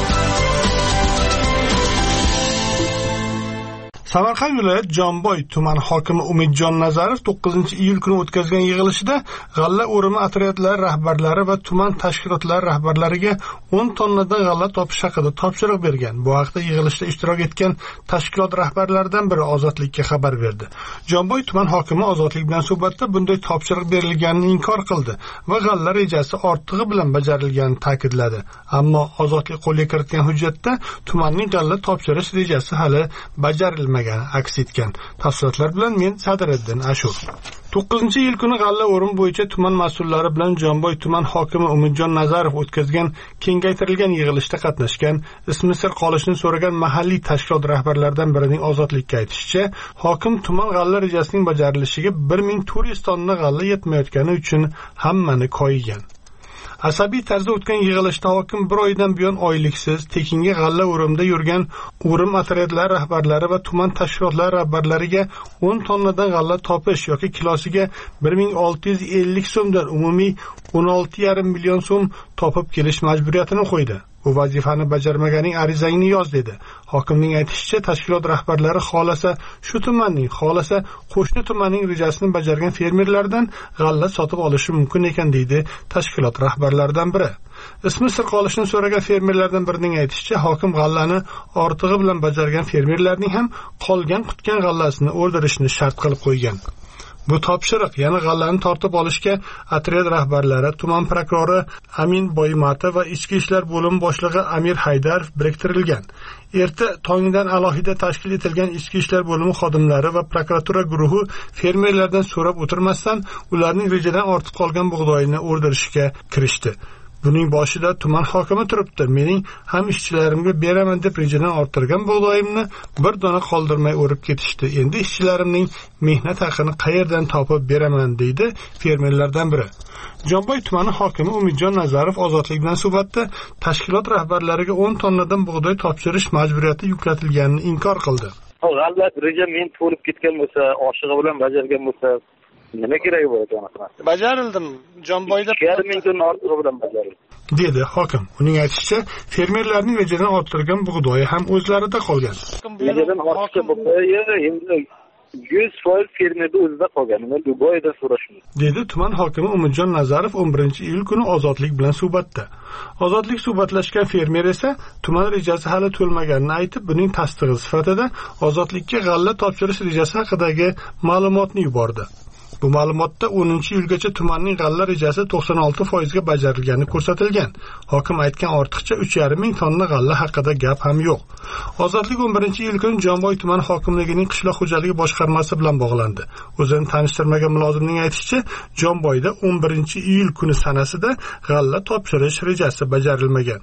Samarqand viloyat Jomboy tuman hokimi Umidjon Nazarov to'qqizinchi iyul kuni o'tkazgan yig'ilishida g'alla o'rimi otryadlari rahbarlari va tuman tashkilotlari rahbarlariga o'n tonnadan g'alla topish haqida topshiriq bergan. Bu haqda yig'ilishda ishtirok etgan tashkilot rahbarlaridan biri Ozodlikka xabar berdi. Jomboy tuman hokimi Ozodlik bilan suhbatda bunday topshiriq berilganini inkor qildi va g'alla rejasi ortig'i bilan bajarilganini ta'kidladi. Ammo Ozodlik qo'lga kiritgan hujjatda tumanning g'alla topshirish rejasi hali bajarilmagan aks etgan. Tafsilotlar bilan men Sadiriddin Ashur. to'qqizinchi iyul kuni g'alla o'rim bo'yicha tuman mas'ullari bilan Jomboy tuman hokimi Umidjon Nazarov o'tkazgan kengaytirilgan yig'ilishda qatnashgan, ismi sir qolishini so'ragan mahalliy tashkilot rahbarlaridan birining Ozodlikka aytishicha, hokim tuman g'alla rejasining bajarilishiga bir ming to'rt yuz tonna g'alla yetmayotgani uchun hammani koyigan. Asabiy tarzda o'tgan yig'ilishda hokim bir oydan buyon oyliksiz tekinga g'alla o'rimda yurgan o'rim otryadlari rahbarlari va tuman tashkilotlari rahbarlariga o'n tonnadan g'alla topish yoki kilosiga bir ming olti yuz ellik so'mdan umumiy o'n olti yarim million so'm topib kelish majburiyatini qo'ydi. Bu vazifani bajarmaganing arizangni yoz dedi. Hokimning aytishicha, tashkilot rahbarlari xolasa shu tumanning, xolasa qo'shni tumanning rejasini bajargan fermerlardan g'alla sotib olishi mumkin ekan deydi tashkilot rahbarlaridan biri. Ismi sir qolishini so'ragan fermerlardan birining aytishicha, hokim g'allani ortig'i bilan bajargan fermerlarning ham qolgan qutgan g'allasini o'ldirishni shart qilib qo'ygan. Bu topshiriq, ya'ni g'allani tortib olishga otryad rahbarlari, tuman prokurori Amin Boymatov va ichki ishlar bo'limi boshlig'i Amir Haydarov biriktirilgan. Erta tongdan alohida tashkil etilgan ichki ishlar bo'limi xodimlari va prokuratura guruhi fermerlardan so'rab o'tirmasdan ularning rejadan ortib qolgan bug'doyini o'ldirishga kirishdi. Buning boshida tuman hokimi turibdi. Mening ham ishchilarimga beraman deb rejadan orttirgan bug'doyimni bir dona qoldirmay o'rib ketishdi. Endi ishchilarimning mehnat haqini qayerdan topib beraman deydi fermerlardan biri. Jomboy tumani hokimi Umidjon Nazarov Ozodlik bilan suhbatda tashkilot rahbarlariga o'n tonnadan bug'doy topshirish majburiyati yuklatilganini inkor qildi. G'alla reja men to'lib ketgan bo'lsa, oshig'i bilan bajargan bo'lsa, nima kerak bo'ladi aniqmas? Bajarildim. Jomboyda yarim ming tonna ortig'i bilan bajarildi, dedi hokim. Uning aytishicha, fermerlarning rejadan orttirgan bug'doyi ham o'zlarida qolgan. Rejadan orttirgan bug'doyi endi yuz foiz fermerda o'zida qolgan. Uni Dubayda so'rashmiz, dedi tuman hokimi Umidjon Nazarov o'n birinchi iyul kuni Ozodlik bilan suhbatda. Ozodlik suhbatlashgan fermer esa tuman rejasi hali to'lmaganini aytib, buning tasdig'i sifatida Ozodlikka g'alla topshirish rejasi haqidagi ma'lumotni yubordi. Bu ma'lumotda o'ninchi iyulgacha tumanning g'alla rejasi to'qson olti foiz ga bajarilgani ko'rsatilgan. Hokim aytgan ortiqcha uch yarim ming tonna g'alla haqida gap ham yo'q. Ozodlik o'n birinchi iyul kuni Jomboy tuman hokimligining qishloq xo'jaligi boshqarmasi bilan bog'landi. O'zini tanishtirmagan mulozimning aytishicha, Jomboyda o'n birinchi iyul kuni sanasida g'alla topshirish rejasi bajarilmagan.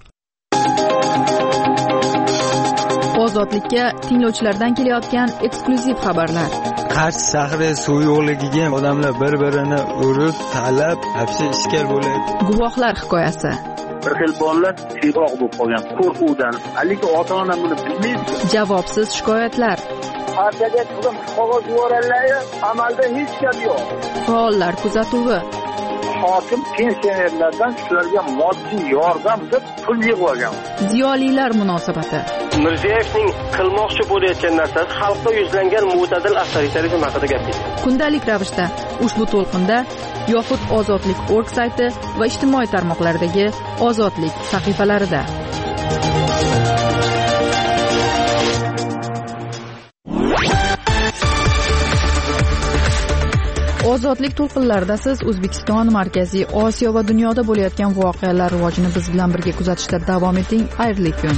Ozodlikka tinglovchilardan kelayotgan eksklyuziv xabarlar. Qarshi shahri suv yo'qligiga odamlar bir-birini urib, talab, hapsi ishkal bo'ladi. Guvohlar hikoyasi. Bir xil bolalar tiyroq bo'lib qolgan qo'rquvdan. Haligi ota-ona buni bilmaydi. Javobsiz shikoyatlar. Partiyaga turgan qog'oz yuborganlar, amalda hech gap yo'q. Faollar kuzatuvi. Hokim pensionerlardan shularga moddiy yordam deb pul yig'ib olgan. Ziyolilar munosabati. Mirziyoyevning qilmoqchi bo'layotgan narsasi xalqqa yuzlangan mo'tadil avtoritarizm haqida gapirdi. Kundalik ravishda ushbu to'lqinda yoxud Ozodlik nokta org sayti va ijtimoiy tarmoqlardagi Ozodlik sahifalarida. Ozodlik to'lqinlarida siz O'zbekiston, Markaziy Osiyo va dunyoda bo'layotgan voqealar rivojini biz bilan birga kuzatishda davom eting. Xayrli kun.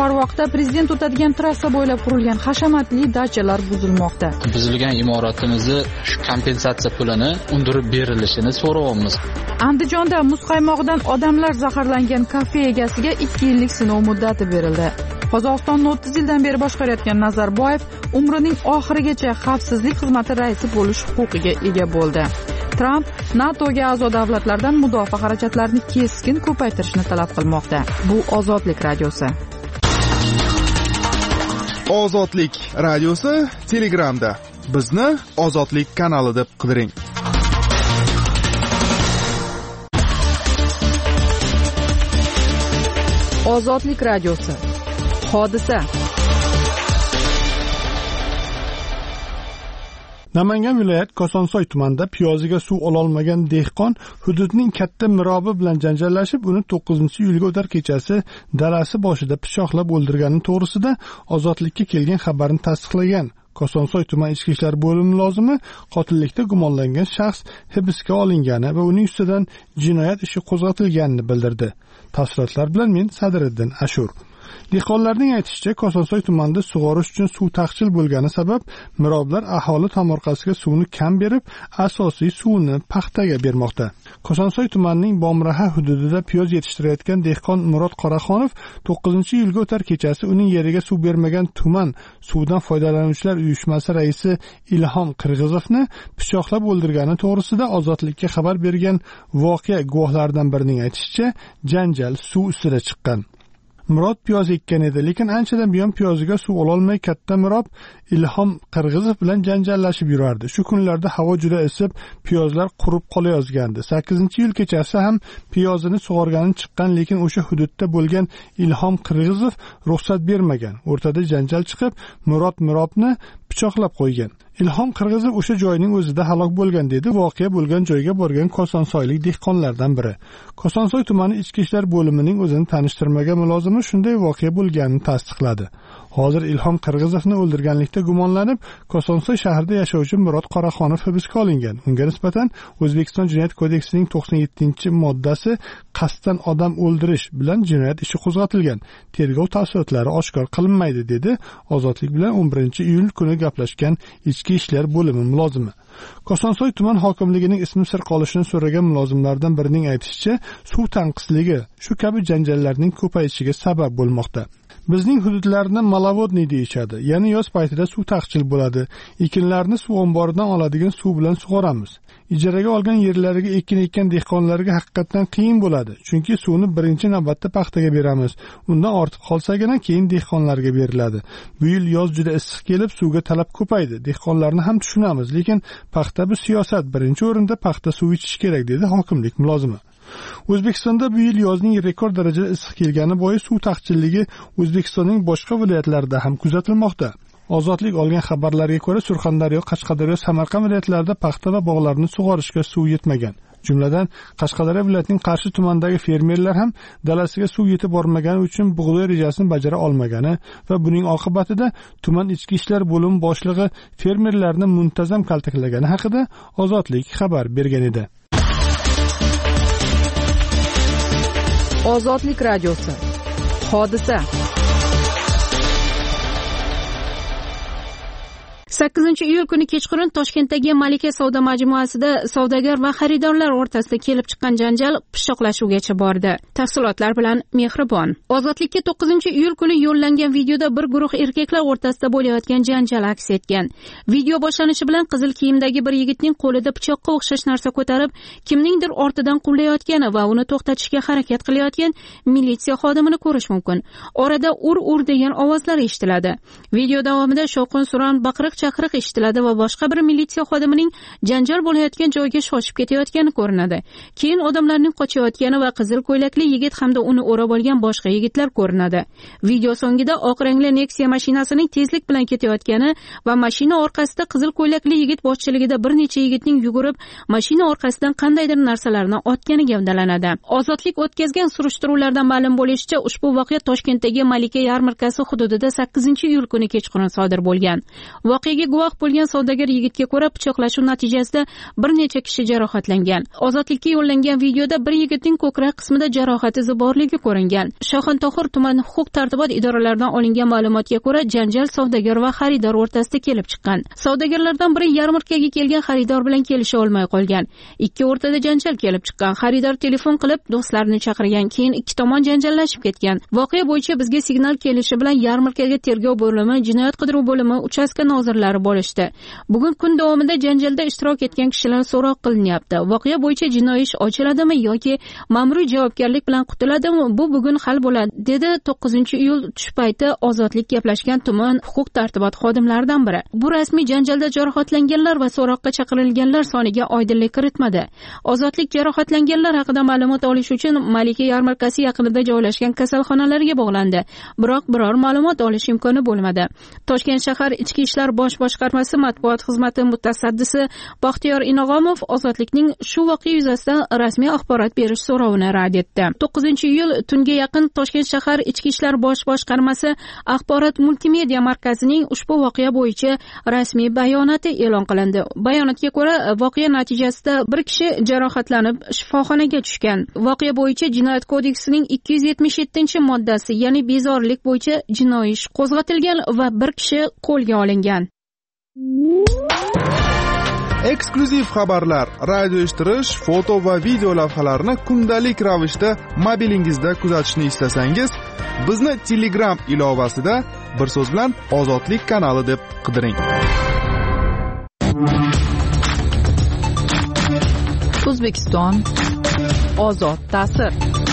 Chorvoqda prezident o'tadigan trassa bo'ylab qurilgan hashamatli dachalar buzilmoqda. Buzilgan imoratimizni shu kompensatsiya pulini undirib berilishini so'rayapmiz. Andijonda muz qaymog'idan odamlar zaharlangan kafe egasiga ikki yillik sinov muddati berildi. Qozog'istonni o'ttiz yildan beri boshqarayotgan Nazarboyev umrining oxirigacha xavfsizlik xizmati raisi bo'lish huquqiga ega bo'ldi. Tramp NATOga a'zo davlatlardan mudofaa xarajatlarini keskin ko'paytirishni talab qilmoqda. Bu Ozodlik radiosi. Ozodlik radiosi Telegramda. Bizni Ozodlik kanali deb qidiring. Ozodlik radiosi. Hodisa. Namangan viloyat Kosonsoy tumanida piyoziga suv ololmagan dehqon hududning katta mirobi bilan janjallashib, uni to'qqizinchi iyulga o'tar kechasi dalasi boshida pichoqlab o'ldirgani to'g'risida Ozodlikka kelgan xabarni tasdiqlagan. Kosonsoy tuman ichki ishlar bo'limi mulozimi qotillikda gumonlangan shaxs hibsga olingani va uning ustidan jinoyat ishi qo'zg'atilganini bildirdi. Tafsilotlar bilan men Sadriddin Ashur. Dehqonlarning aytishicha, Kosonsoy tumanida sug'orish uchun suv taqchil bo'lgani sabab miroblar aholi tomorqasiga suvni kam berib, asosiy suvni paxtaga bermoqda. Kosonsoy tumanining Bomraha hududida piyoz yetishtirayotgan dehqon Murod Qoraxonov to'qqizinchi iyulga o'tar kechasi uning yeriga suv bermagan tuman suvdan foydalanuvchilar uyushmasi raisi Ilhom Qirg'izovni pichoqlab o'ldirgani to'g'risida Ozodlikka xabar bergan voqea guvohlaridan birining aytishicha, janjal suv ustida chiqqan. Murod piyoz ekkan edi, lekin anchadan buyon piyoziga suv ololmay katta mirob Ilhom Qirg'izov bilan janjallashib yurardi. Shu kunlarda havo juda isib, piyozlar qurib qolayozgandi. sakkizinchi iyul kechasi ham piyozini sug'organi chiqqan, lekin o'sha hududda bo'lgan Ilhom Qirg'izov ruxsat bermagan. O'rtada janjal chiqib, Murod mirobni pichoqlab qo'ygan. Ilhom Qirg'izov o'sha joyning o'zida halok bo'lgan, dedi voqea bo'lgan joyga borgan Kosonsoylik dehqonlardan biri. Kosonsoy tumani ichki ishlar bo'limining o'zini tanishtirmagan mulozimi shunday voqea bo'lganini tasdiqladi. Hozir Ilhom Qirg'izovni o'ldirganlikda gumonlanib, Kosonsoy shahrida yashovchi Murod Qoraxonov hibsga olingan. Unga nisbatan O'zbekiston Jinoyat kodeksining to'qson yettinchi moddasi qasddan odam o'ldirish bilan jinoyat ishi qo'zg'atilgan. Tergov tafsilotlari oshkor qilinmaydi, dedi Ozodlik bilan o'n birinchi iyul kuni gaplashgan ichki ishlar bo'limi mulozimi. Kosonsoy tuman hokimligining ismi sir qolishini so'ragan mulozimlardan birining aytishicha, suv tanqisligi shu kabi janjallarning ko'payishiga sabab bo'lmoqda. Bizning hududlarni malavodniy deyishadi. Ya'ni yoz paytida suv taqchil bo'ladi. Ekinlarni suv omboridan oladigan suv bilan sug'oramiz. Ijaraga olgan yerlariga ekin ekkan dehqonlarga haqiqatan qiyin bo'ladi. Chunki suvni birinchi navbatda paxtaga beramiz. Undan ortib qolsagina keyin dehqonlarga beriladi. Bu yil yoz juda issiq kelib, suvga talab ko'paydi. Dehqonlarni ham tushunamiz, lekin paxta bu siyosat. Birinchi o'rinda paxta suv ichish kerak, dedi hokimlik mulozimi. O'zbekistonda bu yil yozning rekord darajada issiq kelgani bois suv taqchilligi O'zbekistonning boshqa viloyatlarida ham kuzatilmoqda. Ozodlik olgan xabarlarga ko'ra, Surxondaryo, Qashqadaryo, Samarqand viloyatlarida paxta va bog'larni sug'orishga suv yetmagan. Jumladan, Qashqadaryo viloyatining Qarshi tumanidagi fermerlar ham dalasiga suv yetib bormagani uchun bug'doy rejasini bajara olmagani va buning oqibatida tuman ichki ishlar bo'limi boshlig'i fermerlarni muntazam kaltaklagani haqida Ozodlik xabar bergan edi. Ozodlik radiosi. Hodisa. sakkizinchi iyul kuni kechqurun Toshkentdagi Malika savdo majmuasida savdogar va xaridorlar o'rtasida kelib chiqqan janjal pichoqlashuvgacha bordi. Tafsilotlar bilan Mehribon. Ozodlikka to'qqizinchi iyul kuni yo'llangan videoda bir guruh erkaklar o'rtasida bo'layotgan janjal aks etgan. Video boshlanishi bilan qizil kiyimdagi bir yigitning qo'lida pichoqqa o'xshash narsa ko'tarib, kimningdir ortidan quvlayotgani va uni to'xtatishga harakat qilayotgan militsiya xodimini ko'rish mumkin. Orada ur-ur degan ovozlar eshitiladi. Video davomida shovqin-suron, baqiriq chaqiriq eshitiladi va boshqa bir militsiya xodimining janjal bo'layotgan joyga shoshib ketayotgani ko'rinadi. Keyin odamlarning qochayotgani va qizil ko'ylakli yigit hamda uni o'rab olgan boshqa yigitlar ko'rinadi. Video so'ngida oq rangli Nexia mashinasining tezlik bilan ketayotgani va mashina orqasida qizil ko'ylakli yigit boshchiligida bir necha yigitning yugurib, mashina orqasidan qandaydir narsalarni otgani gavdalanadi. Ozodlik o'tkazgan surishtiruvlardan ma'lum bo'lishicha, ushbu voqea Toshkentdagi Malika yarmarkasi hududida sakkizinchi iyul kuni kechqurun sodir bo'lgan. Voqea voqeaga guvoh bo'lgan savdogar yigitga ko'ra, pichoqlashuv natijasida bir necha kishi jarohatlangan. Ozodlikka yo'llangan videoda bir yigitning ko'krak qismida jarohat izi borligi ko'ringan. Shoxontohur tuman huquq-tartibot idoralaridan olingan ma'lumotga ko'ra, janjal savdogar va xaridor o'rtasida kelib chiqqan. Savdogarlardan biri yarmarkaga kelgan xaridor bilan kelisha olmay qolgan. Ikki o'rtada janjal kelib chiqqan. Xaridor telefon qilib do'stlarini chaqirgan, keyin ikki tomon janjallashib ketgan. Voqea bo'yicha bizga signal kelishi bilan yarmarkaga tergov bo'limi, jinoyat qidiruv bo'limi, uchastka nozirlari bo'lishdi. Bugun kun davomida janjalda ishtirok etgan kishilar so'roq qilinyapti. Voqea bo'yicha jinoiy ish ochiladimi yoki ma'muriy javobgarlik bilan qutuladimi? Bu bugun hal bo'ladi, dedi to'qqizinchi iyul tush payti Ozodlik gaplashgan tuman huquq-tartibot xodimlaridan biri. Bu rasmiy janjalda jarohatlanganlar va so'roqqa chaqirilganlar soniga oydinlik kiritmadi. Ozodlik jarohatlanganlar haqida ma'lumot olish uchun Malika yarmarkasi yaqinida joylashgan kasalxonalarga bog'landi. Biroq biror ma'lumot olish imkoni bo'lmadi. Toshkent shahar Ichki ishlar bosh boshqarmasi matbuot xizmati mutasaddisi Baxtiyor Inog'omov Ozodlikning shu voqea yuzasidan rasmiy axborot berish so'rovini rad etdi. to'qqizinchi iyul tunga yaqin Toshkent shahar Ichki ishlar bosh boshqarmasi axborot multimedia markazining ushbu voqea bo'yicha rasmiy bayonoti e'lon qilindi. Bayonotga ko'ra, voqea natijasida bir kishi jarohatlanib shifoxonaga tushgan. Voqea bo'yicha Jinoyat kodeksining ikki yuz yetmish yettinchi moddasi, ya'ni bezorilik bo'yicha jinoiy ish qo'zg'atilgan va bir kishi qo'lga olingan. Eksklyuziv xabarlar, radio eshittirish, foto va video lavhalarni kundalik ravishda mobilingizda kuzatishni istasangiz, bizni Telegram ilovasida bir so'z bilan Ozodlik kanali deb qidiring. O'zbekiston ozod ta'sir.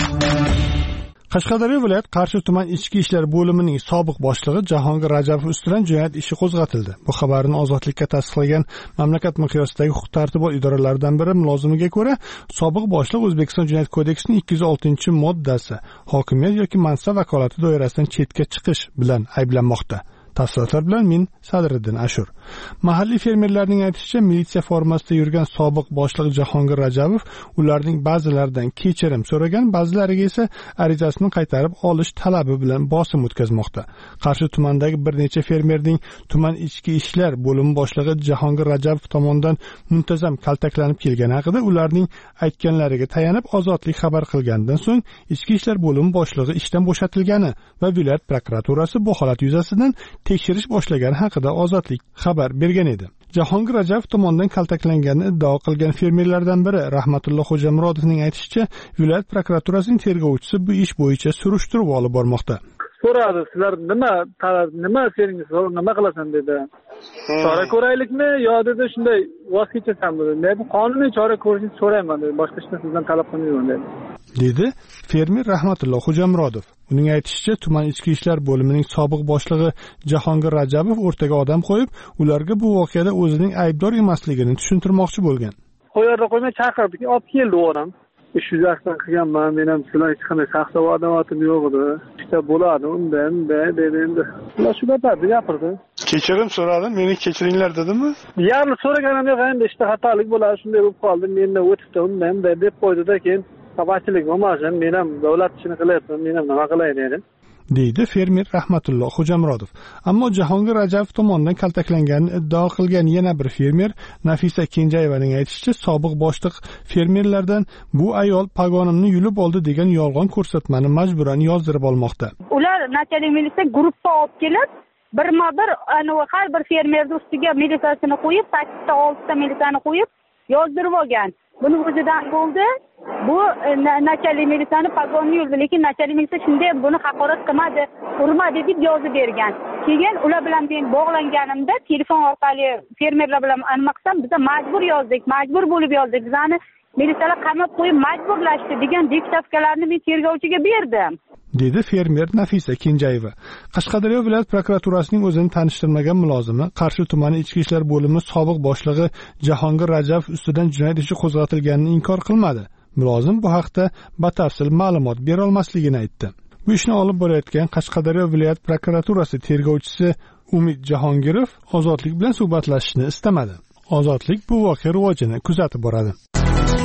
Qashqadaryo viloyat Qarshi tuman ichki ishlar bo'limining sobiq boshlig'i Jahongir Rajabov ustidan jinoyat ishi qo'zg'atildi. Bu xabarni Ozodlikka tasdiqlagan mamlakat miqyosidagi huquq-tartibot idoralaridan biri mulozimiga ko'ra, sobiq boshliq O'zbekiston Jinoyat kodeksining ikki yuz oltinchi moddasi hokimiyat yoki mansab vakolati doirasidan chetga chiqish bilan ayblanmoqda. Tafsilotlar bilan men Sadriddin Ashur. Mahalliy fermerlarning aytishicha, militsiya formasida yurgan sobiq boshliq Jahongir Rajabov ularning ba'zilaridan kechirim so'ragan, ba'zilariga esa arizasini qaytarib olish talabi bilan bosim o'tkazmoqda. Qarshi tumanidagi bir necha fermerning tuman ichki ishlar bo'limi boshlig'i Jahongir Rajabov tomonidan muntazam kaltaklanib kelgani haqida ularning aytganlariga tayanib Ozodlik xabar qilgandan so'ng ichki ishlar bo'limi boshlig'i ishdan bo'shatilgani va viloyat prokuraturasi bu holat yuzasidan tekshirish boshlagani haqida Ozodlik xabar bergan edi. Jahongir Rajabov tomonidan kaltaklanganini iddao qilgan fermerlardan biri Rahmatulloh Xo'jamurodovning aytishicha, viloyat prokuraturasining tergovchisi bu ish bo'yicha surishtiruv olib bormoqda. So'radi, sizlar nima nima seringiz nima qilasan dedi. Chora ko'raylikmi yo dedi shunday voz kechasanmi dedi. Men qonuniy chora ko'rishni so'rayman dedi. Boshqa hech narsa sizdan talab qilmayman dedi. dedi fermer Rahmatulloh Xo'jamurodov. Uning aytishicha, tuman ichki ishlar bo'limining sobiq boshlig'i Jahongir Rajabov o'rtaga odam qo'yib, ularga bu voqeada o'zining aybdor emasligini tushuntirmoqchi bo'lgan. Qo'yarda qo'ymay chaqirdik, olib keldi o'ram. Ish yuzasidan qilganman, men ham sizlar hech qanday shaxsiy adovatim yo'q edi. Ishda bo'ladi, undan dedi endi. Ular shu gaplarni gapirdi. Kechirim so'radim, meni kechiringlar dedimi? Yarli so'raganim yo'q, endi ishda xatolik bo'ladi, shunday bo'lib qoldi. Mendan o'tibdi, undan deb qo'ydi-da, keyin Qabachilik bo'lmasin, men ham davlat ishini qilyapman, men ham nima qilay dedim. deydi fermer Rahmatulloh Xo'jamurodov. Ammo Jahongir Rajabov tomonidan kaltaklanganini iddao qilgan yana bir fermer Nafisa Kenjayevaning aytishicha, sobiq boshliq fermerlardan bu ayol pagonimni yulib oldi degan yolg'on ko'rsatmani majburan yozdirib olmoqda. Ular nachalik militsiya guruhga olib kelib, birma-bir har bir fermerning ustiga militsiyasini qo'yib, sakkizta oltita militsiyani qo'yib yozdirib olgan. Buni o'zidan bo'ldi. Bu nachalik militsiyani pagonni yuldi, lekin nachalik militsiya shunday buni haqorat qilmadi, urmadi deb yozib bergan. Keyin ular bilan men bog'langanimda telefon orqali fermerlar bilan nima qilsam, biz majbur yozdik, majbur bo'lib yozdik. Bizani militsiyalar qamab qo'yib majburlashdi degan diktovkalarni men tergovchiga berdim. dedi fermer Nafisa Kenjayeva. Qashqadaryo viloyat prokuraturasining o'zini tanishtirmagan mulozimi Qarshi tumani ichki ishlar bo'limi sobiq boshlig'i Jahongir Rajabov ustidan jinoyat ishi qo'zg'atilganini inkor qilmadi. Mulozim bu haqda batafsil ma'lumot bera olmasligini aytdi. Bu ishni olib borayotgan Qashqadaryo viloyat prokuraturasi tergovchisi Umid Jahongirov Ozodlik bilan suhbatlashishni istamadi. Ozodlik bu voqea rivojini kuzatib boradi.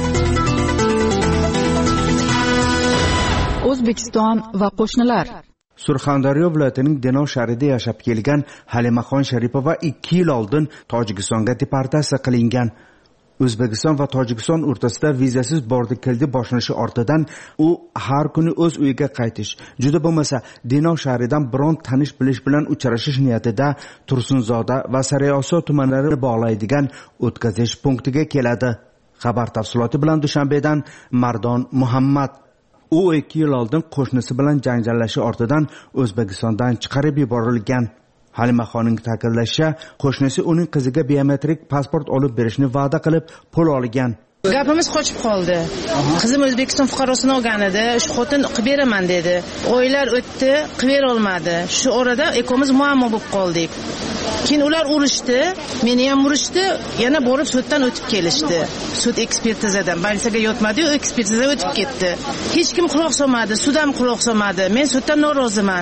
O'zbekiston va qo'shnilar. Surxondaryo viloyatining Denov shahrida yashab kelgan Halimaxon Sharipova ikki yil oldin Tojikistonga deportatsiya qilingan. O'zbekiston va Tojikiston o'rtasida vizasiz bordi keldi boshlanishi ortidan u har kuni o'z uyiga qaytish, juda bo'lmasa Denov shahridan biron tanish bilish bilan uchrashish niyatida Tursunzoda va Sariosiyo tumanlarini bog'laydigan o'tkazish punktiga keladi. Xabar tafsiloti bilan Dushanbedan Mardon Muhammad. U ikki yil oldin qo'shnisi bilan janjallashi ortidan O'zbekistondan chiqarib yuborilgan. Halimaxonning ta'kidlashicha, qo'shnisi uning qiziga biometrik pasport olib berishni va'da qilib, pul olgan. Gapimiz qochib qoldi. Qizim O'zbekiston fuqarosini olgan edi, shu xotin qilib beraman dedi. Oylar o'tdi, qilib bera olmadi. Shu orada ikkomiz muammo bo'lib qoldik. Keyin ular urishdi, meni ham urishdi, yana borib suddan o'tib kelishdi. Sud ekspertizadan balsaga yotmadi-yu, ekspertiza o'tib ketdi. Hech kim quloq solmadi, sud ham quloq solmadi. Men suddan noroziman.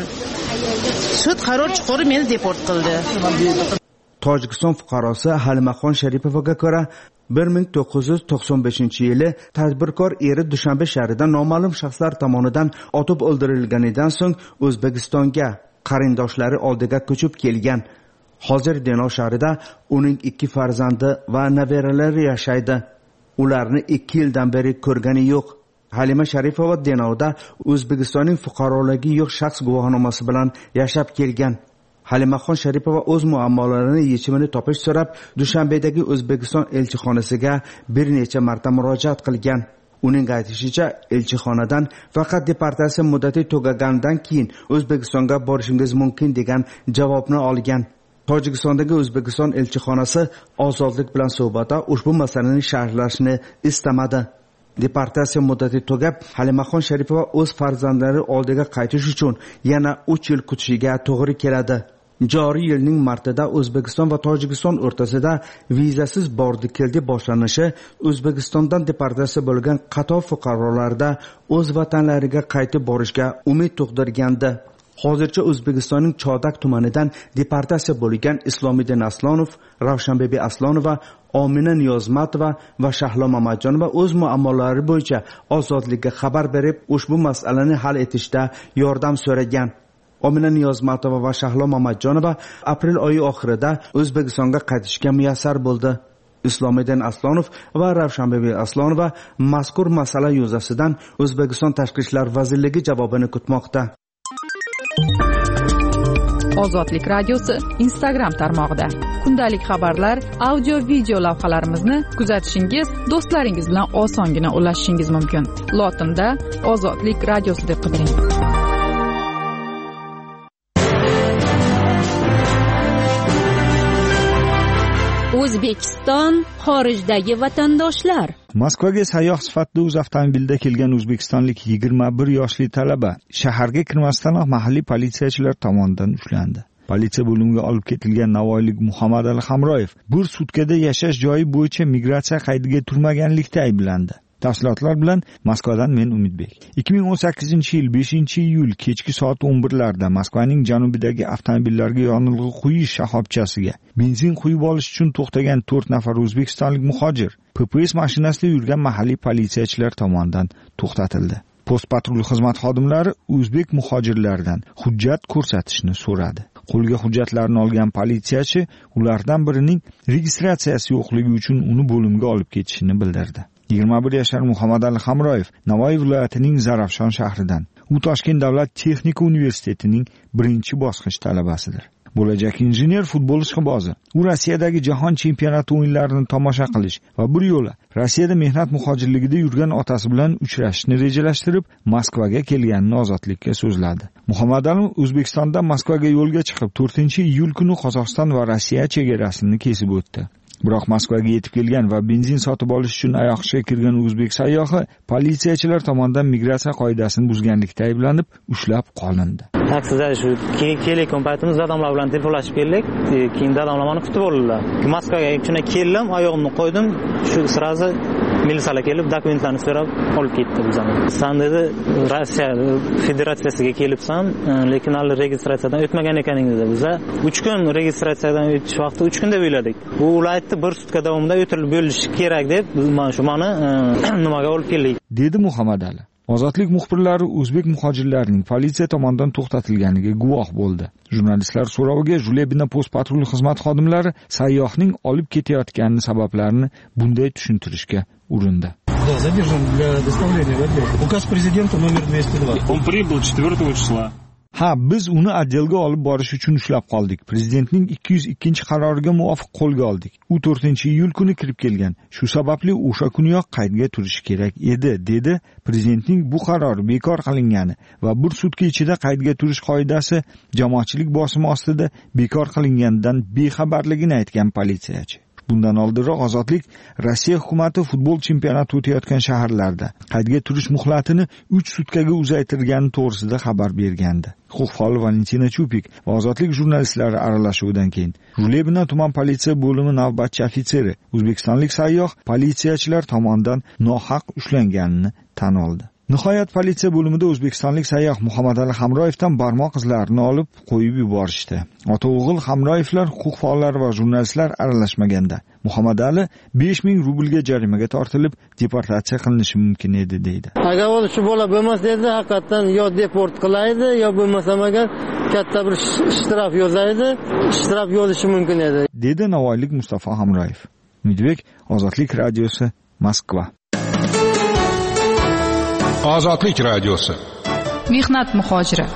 Sud qaror chiqarib meni deport qildi. Tojikiston fuqarosi Halimaxon Sharipovaga ko'ra bir ming to'qqiz yuz to'qson beshinchi yili tadbirkor eri Dushanbe shahrida noma'lum shaxslar tomonidan otib o'ldirilganidan so'ng O'zbekistonga qarindoshlari oldiga ko'chib kelgan. Hozir Denov shahrida uning ikki farzandi va nevaralari yashaydi. Ularni ikki yildan beri ko'rgani yo'q. Halima Sharipova Denovda O'zbekistonning fuqaroligi yo'q shaxs guvohnomasi bilan yashab kelgan. Halimaxon Sharipova o'z muammolarini yechimini topish so'rab Dushanbedagi O'zbekiston elchixonasiga bir necha marta murojaat qilgan. Uning aytishicha, elchixonadan faqat deportatsiya muddati tugagandan keyin O'zbekistonga borishingiz mumkin degan javobni olgan. Tojikistondagi O'zbekiston elchixonasi Ozodlik bilan suhbatda ushbu masalani sharhlashni istamadi. Deportatsiya muddati tugab, Halimaxon Sharipova o'z farzandlari oldiga qaytish uchun yana uch yil kutishiga to'g'ri keladi. Joriy yilning martida O'zbekiston va Tojikiston o'rtasida vizasiz bordi keldi boshlanishi O'zbekistondan deportatsiya bo'lgan qator fuqarolarda o'z vatanlariga qaytib borishga umid tug'dirgandi. Hozircha O'zbekistonning Chodak tumanidan deportatsiya bo'lgan Islomiddin Aslonov, Ravshanbebi Aslonova, Omina Niyozmatova va Shahlo Mamatjonova o'z muammolari bo'yicha Ozodlikka xabar berib, ushbu masalani hal etishda yordam so'ragan. Omina Niyozmatova va Shahlo Mamatjonova aprel oyi oxirida O'zbekistonga qaytishga muyassar bo'ldi. Islomiddin Aslonov va Ravshanbebi Aslonova mazkur masala yuzasidan O'zbekiston Tashqi ishlar vazirligi javobini kutmoqda. Ozodlik radiosi Instagram tarmog'ida kundalik xabarlar, audio video lavhalarimizni kuzatishingiz, do'stlaringiz bilan osongina ulashishingiz mumkin. Lotinda Ozodlik radiosi deb qidiring. O'zbekiston xorijdagi vatandoshlar. Moskvaga sayyoh sifatida o'z avtomobilida kelgan o'zbekistonlik yigirma bir yoshli talaba shaharga kirmasdanoq mahalliy politsiyachilar tomonidan ushlandi. Politsiya bo'limiga olib ketilgan navoiylik Muhammad Ali Hamroyev bir sutkada yashash joyi bo'yicha migratsiya qaydiga turmaganlikda ayblandi. Tafsilotlar bilan Moskvadan men Umidbek. ikki ming o'n sakkizinchi yil beshinchi iyul kechki soat o'n birlarda Moskvaning janubidagi avtomobillarga yonilg'i quyish shoxobchasiga benzin quyib olish uchun to'xtagan to'rt nafar o'zbekistonlik muhojir P P S mashinasida yurgan mahalliy politsiyachilar tomonidan to'xtatildi. Post patrul xizmat xodimlari o'zbek muhojirlardan hujjat ko'rsatishni so'radi. Qo'lga hujjatlarni olgan politsiyachi ulardan birining registratsiyasi yo'qligi uchun uni bo'limga olib ketishini bildirdi. yigirma bir yashar Muhammad Ali Hamroyev Navoiy viloyatining Zarafshon shahridan. U Toshkent davlat texnika universitetining birinchi bosqich talabasidir. Bo'lajak injener futbol ishqibozi. U Rossiyadagi jahon chempionati o'yinlarini tomosha qilish va bir yo'la Rossiyada mehnat muhojirligida yurgan otasi bilan uchrashishni rejalashtirib, Moskvaga kelganini Ozodlikka so'zladi. Muhammad Ali O'zbekistondan Moskvaga yo'lga chiqib, to'rtinchi iyul kuni Qozog'iston va Rossiya chegarasini kesib o'tdi. Biroq Moskvaga yetib kelgan va benzin sotib olish uchun oyoqqa kirgan o'zbek sayyohi politsiyachilar tomonidan migratsiya qoidasini buzganlikda ayblanib, ushlab qolindi. Taksida shu kelayotgan paytimizda odamlar bilan telefonlashib keldik. Keyin dadamlar meni kutib oldilar. Moskvaga shuna keldim, oyog'imni qo'ydim, shu sirazi militsiyalar kelib dokumentlarni so'rab olib ketdi bizani. San dedi, Rossiya Federatsiyasiga kelibsan, lekin hali registratsiyadan o'tmagan ekaning dedi. Biz uch kun registratsiyadan o'tish vaqti uch kun deb o'yladik. Bu ular aytdi, bir sutka davomida o'tilib bo'lishi kerak deb, biz mana shu meni nimaga olib keldik, dedi Muhammad Ali. Ozodlik muxbirlari o'zbek muhojirlarining politsiya tomonidan to'xtatilganiga guvoh bo'ldi. Jurnalistlar so'roviga Julebina post patrul xizmat xodimlari sayyohning olib ketayotgani sabablarini bunday tushuntirishga urindi. Да, задержан для доставления в отдел. Указ президента номер двести два. Он прибыл четвёртого числа. Ha, biz uni отделga olib borish uchun ushlab qoldik. Prezidentning ikki yuz ikkinchi qaroriga muvofiq qo'lga oldik. U to'rtinchi iyul kuni kirib kelgan. Shu sababli o'sha kuniyoq qaydga turishi kerak edi, dedi. Prezidentning bu qarori bekor qilingani va bir sutka ichida qaydga turish qoidasi jamoatchilik bosimi ostida bekor qilinganidan bexabarligini aytgan politsiyachi. Bundan oldinroq Ozodlik Rossiya hukumati futbol chempionati o'tayotgan shaharlarda qaydga turish muhlatini uch sutkaga uzaytirgani to'g'risida xabar bergandi. Huquq faoli Valentina Chupik va Ozodlik jurnalistlari aralashuvidan keyin Julebina tuman politsiya bo'limi navbatchi ofitseri o'zbekistonlik sayyoh politsiyachilar tomonidan nohaq ushlanganini tan oldi. Nihoyat politsiya bo'limida o'zbekistonlik sayyoh Muhammadali Hamroyevdan barmoq izlarini olib qo'yib yuborishdi. Ota-o'g'il Hamroyevlar huquq faollari va jurnalistlar aralashmaganda Muhammadali besh ming rublga jarimaga tortilib deportatsiya qilinishi mumkin edi deydi. Agar u shu bola bo'lmasa edi, haqiqatan yo deport qilaydi, yo bo'lmasam agar katta bir shtraf yozaydi, shtraf yozishi mumkin edi, dedi navoiylik Mustafa Hamroyev. Umidbek, Ozodlik radiosi, Moskva. Ozodlik radiosi. Mehnat muhojiri.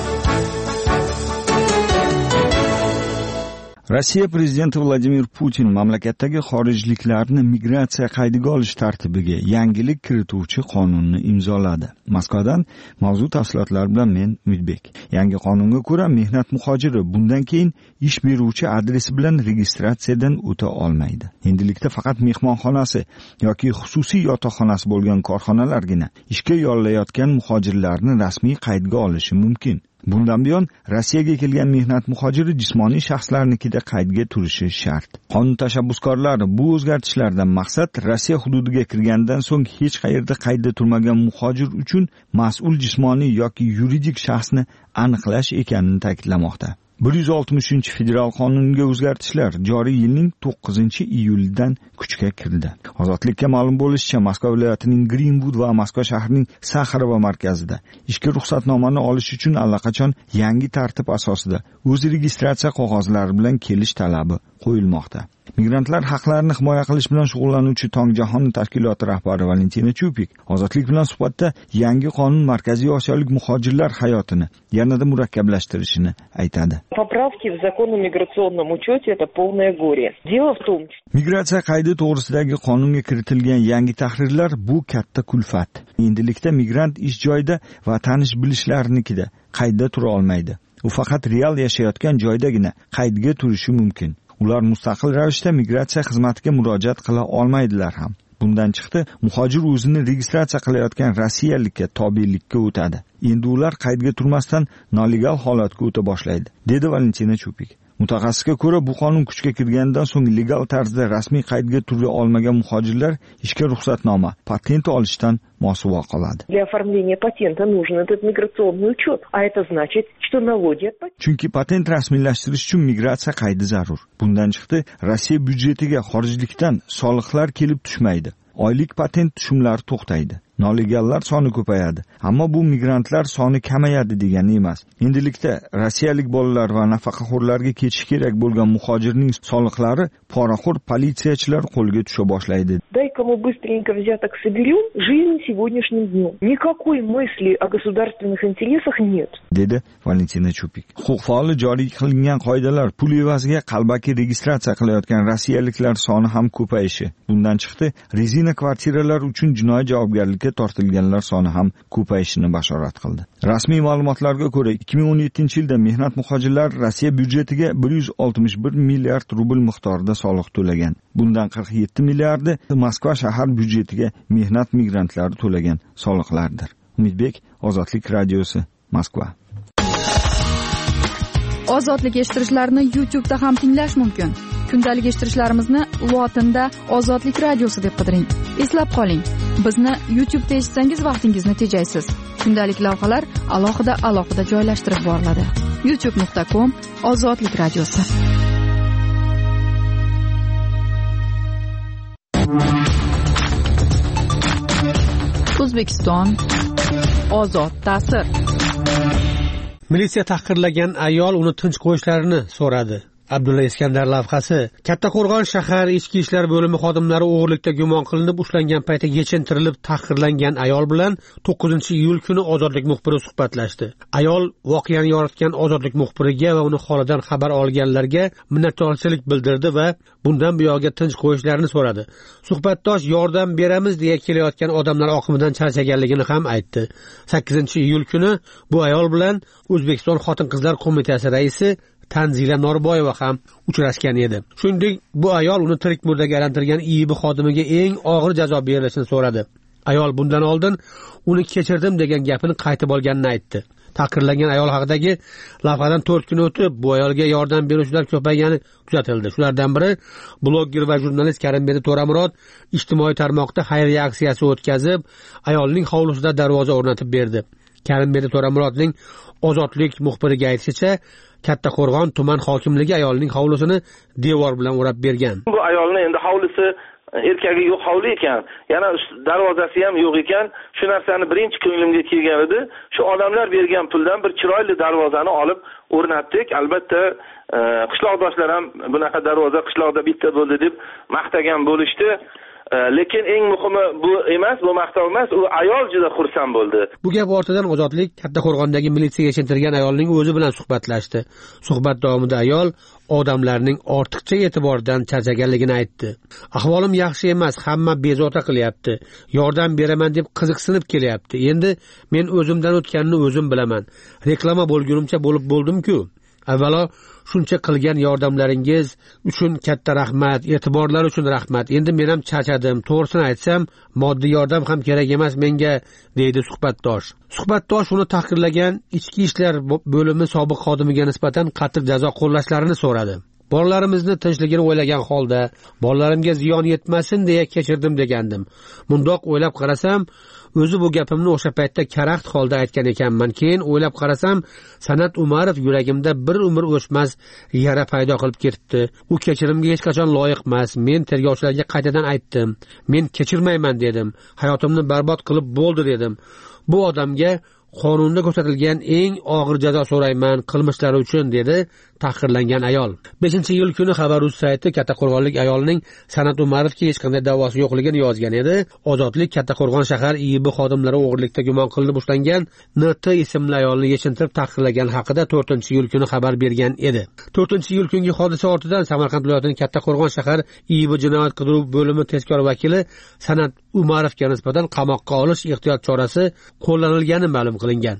Rossiya prezidenti Vladimir Putin mamlakatdagi xorijliklarni migratsiya qaydiga olish tartibiga yangilik kirituvchi qonunni imzoladi. Moskvadan mavzu tafsilotlari bilan men Umidbek. Yangi qonunga ko'ra mehnat muhojiri bundan keyin ish beruvchi adresi bilan registratsiyadan o'ta olmaydi. Endilikda faqat mehmonxonasi yoki xususiy yotoqxonasi bo'lgan korxonalargina ishga yollayotgan muhojirlarni rasmiy qaydga olishi mumkin. Bundan buyon Rossiyaga kelgan mehnat muhojiri jismoniy shaxslarnikida qaydga turishi shart. Qonun tashabbuskorlari bu o'zgartishlardan maqsad Rossiya hududiga kirgandan so'ng hech qayerda qaydda turmagan muhojir uchun mas'ul jismoniy yoki yuridik shaxsni aniqlash ekanini ta'kidlamoqda. bir yuz oltmishinchi federal qonunga o'zgartishlar joriy yilning to'qqizinchi iyulidan kuchga kirdi. Ozodlikka ma'lum bo'lishicha, Moskva viloyatining Greenwood va Moskva shahrining Saxarova markazida ishga ruxsatnomani olish uchun allaqachon yangi tartib asosida o'z registratsiya qog'ozlari bilan kelish talabi qo'yilmoqda. Migrantlar haqlarini himoya qilish bilan shug'ullanuvchi Tong jahon tashkiloti rahbari Valentina Chupik Ozodlik bilan suhbatda yangi qonun Markaziy Osiyolik muhojirlar hayotini yanada murakkablashtirishini aytadi. Поправки в закон о миграционном учете это полное горе. Дело в том, migratsiya qaydi to'g'risidagi qonunga kiritilgan yangi tahrirlar bu katta kulfat. Endilikda migrant ish joyida va tanish bilishlarnikida qaydda tura olmaydi. U faqat real yashayotgan joydagina qaydga turishi mumkin. Ular mustaqil ravishda migratsiya xizmatiga murojaat qila olmaydilar ham. Bundan chiqdi, muhojir o'zini registratsiya qilayotgan rossiyalikka tobelikka o'tadi. Endi ular qaydga turmasdan nolegal holatga o'ta boshlaydi, dedi Valentina Chupik. Mutaxassisga ko'ra, bu qonun kuchga kirgandan so'ng legal tarzda rasmiy qaydga tura olmagan muhojirlar ishga ruxsatnoma, patent olishdan mosuvo qoladi. Для оформления патента нужен этот миграционный учет, а это значит, что налоги от патента. Chunki patent rasmiylashtirish uchun migratsiya qaydi zarur. Bundan chiqdi, Rossiya byudjetiga xorijlikdan soliqlar kelib tushmaydi. Oylik patent tushumlari to'xtaydi. Nolegallar soni ko'payadi, ammo bu migrantlar soni kamayadi degani emas. Endilikda rossiyalik bolalar va nafaqaxo'rlarga ketish kerak bo'lgan muhojirning soliqlari poraxo'r politsiyachilar qo'lga tusha boshlaydi. Дай-ка мы быстренько взяток соберем, жизнь сегодняшним днем. Никакой мысли о государственных интересах нет. dedi Valentina Chupik. Huquq faoli joriy qilingan qoidalar pul evaziga qalbaki registratsiya qilayotgan rossiyaliklar soni ham ko'payishi. Bundan chiqdi, rezina kvartiralar uchun jinoiy javobgarlikka tortilganlar soni ham ko'payishini bashorat qildi. Rasmiy ma'lumotlarga ko'ra, ikki ming o'n yettinchi yilda mehnat muhojirlar Rossiya byudjetiga bir yuz oltmish bir milliard rubl miqdorida soliq to'lagan. Bundan qirq yetti milliardi Moskva shahar byudjetiga mehnat migrantlari to'lagan soliqlardir. Umidbek, Ozodlik radiosi, Moskva. Ozodlik eshittirishlarni YouTube da ham tinglash mumkin. Kundalik eshittirishlarimizni lotinda Ozodlik radiosi deb qidiring. Eslab qoling, bizni YouTube da eshitsangiz vaqtingizni tejaysiz. Kundalik lavhalar alohida alohida joylashtirib boriladi. youtube nuqta com Ozodlik radiosi. O'zbekiston, ozod ta'sir. Militsiya tahqirlagan ayol uni tinch qo'yishlarini so'radi. Abdulla Iskandar lavhasi. Kattaqo'rg'on shahar ichki ishlar bo'limi xodimlari o'g'irlikda gumon qilinib ushlangan paytda yechintirilib tahqirlangan ayol bilan to'qqizinchi iyul kuni Ozodlik muxbiri suhbatlashdi. Ayol voqeani yoritgan Ozodlik muxbiriga va uni holidan xabar olganlarga minnatdorchilik bildirdi va bundan buyog'iga tinch qo'yishlarini so'radi. Suhbatdosh yordam beramiz deya kelayotgan odamlar oqimidan charchaganligini ham aytdi. sakkizinchi iyul kuni bu ayol bilan O'zbekiston Xotin-qizlar qo'mitasi raisi Tanzila Norboyeva ham uchrashgan edi. Shuningdek, bu ayol uni tirik murdaga aylantirgan I I B xodimiga eng og'ir jazo berilishini so'radi. Ayol bundan oldin uni kechirdim degan gapini qaytib olganini aytdi. Tahqirlangan ayol haqidagi lavhadan to'rt kun o'tib, bu ayolga yordam beruvchilar ko'paygani kuzatildi. Shulardan biri blogger va jurnalist Karimbek To'ramurod ijtimoiy tarmoqda xayriya aksiyasi o'tkazib, ayolning hovlisida darvoza o'rnatib berdi. Karimbek To'ramurodning Ozodlik muxbiriga aytishicha, Kattaqo'rg'on tuman hokimligi ayolning hovlisini devor bilan o'rab bergan. Bu ayolning endi hovlisi erkagi yo'q hovli ekan, yana darvozasi ham yo'q ekan. Shu narsani birinchi ko'nglimga kelgan edi. Shu odamlar bergan puldan bir chiroyli darvozani olib o'rnatdik. Albatta, qishloqdoshlar ham bunaqa darvoza qishloqda bitta bo'ldi deb maqtagan bo'lishdi. Lekin eng muhimi bu emas, bu maqtov emas, u ayol juda xursand bo'ldi. Bu gap ortidan Ozodlik Kattaqo'rg'ondagi militsiyaga yechintirgan ayolning o'zi bilan suhbatlashdi. Suhbat davomida ayol odamlarning ortiqcha e'tiboridan charchaganligini aytdi. Ahvolim yaxshi emas, hamma bezovta qilyapti. Yordam beraman deb qiziqsinib kelyapti. Endi men o'zimdan o'tganini o'zim bilaman. Reklama bo'lgunimcha bo'lib bo'ldim-ku. Avvalo shuncha qilgan yordamlaringiz uchun katta rahmat, e'tiborlar uchun rahmat. Endi men ham charchadim. To'g'risini aytsam, moddiy yordam ham kerak emas menga, deydi suhbatdosh. Suhbatdosh uni tahqirlagan ichki ishlar bo'limi sobiq xodimiga nisbatan qattiq jazo qo'llashlarini so'radi. Bolalarimizni tinchligini o'ylagan holda, bolalarimga ziyon yetmasin deya kechirdim degandim. Mundoq o'ylab qarasam, o'zi bu gapimni o'sha paytda karaxt holda aytgan ekanman. Keyin o'ylab qarasam, San'at Umarov yuragimda bir umr o'chmas yara paydo qilib ketibdi. U kechirimga hech qachon loyiq emas. Men tergovchilarga qaytadan aytdim. Men kechirmayman dedim. Hayotimni barbod qilib bo'ldi dedim. Bu odamga qonunda ko'rsatilgan eng og'ir jazo so'rayman qilmishlari uchun, dedi tahqirlangan ayol. beshinchi iyul kuni Xabar.uz sayti Kattaqo'rg'onlik ayolning San'at Umarovga hech qanday da'vosi yo'qligini yozgan edi. Ozodlik Kattaqo'rg'on shahar I I B xodimlari o'g'irlikda gumon qilinib ushlangan N T ismli ayolni yechintirib tahqirlagan haqida to'rtinchi iyul kuni xabar bergan edi. to'rtinchi iyul kungi hodisa ortidan Samarqand viloyatining Kattaqo'rg'on shahar I I B jinoyat qidiruv bo'limi tezkor vakili San'at Umarovga nisbatan qamoqqa olish ehtiyot chorasi qo'llanilgani ma'lum qilingan.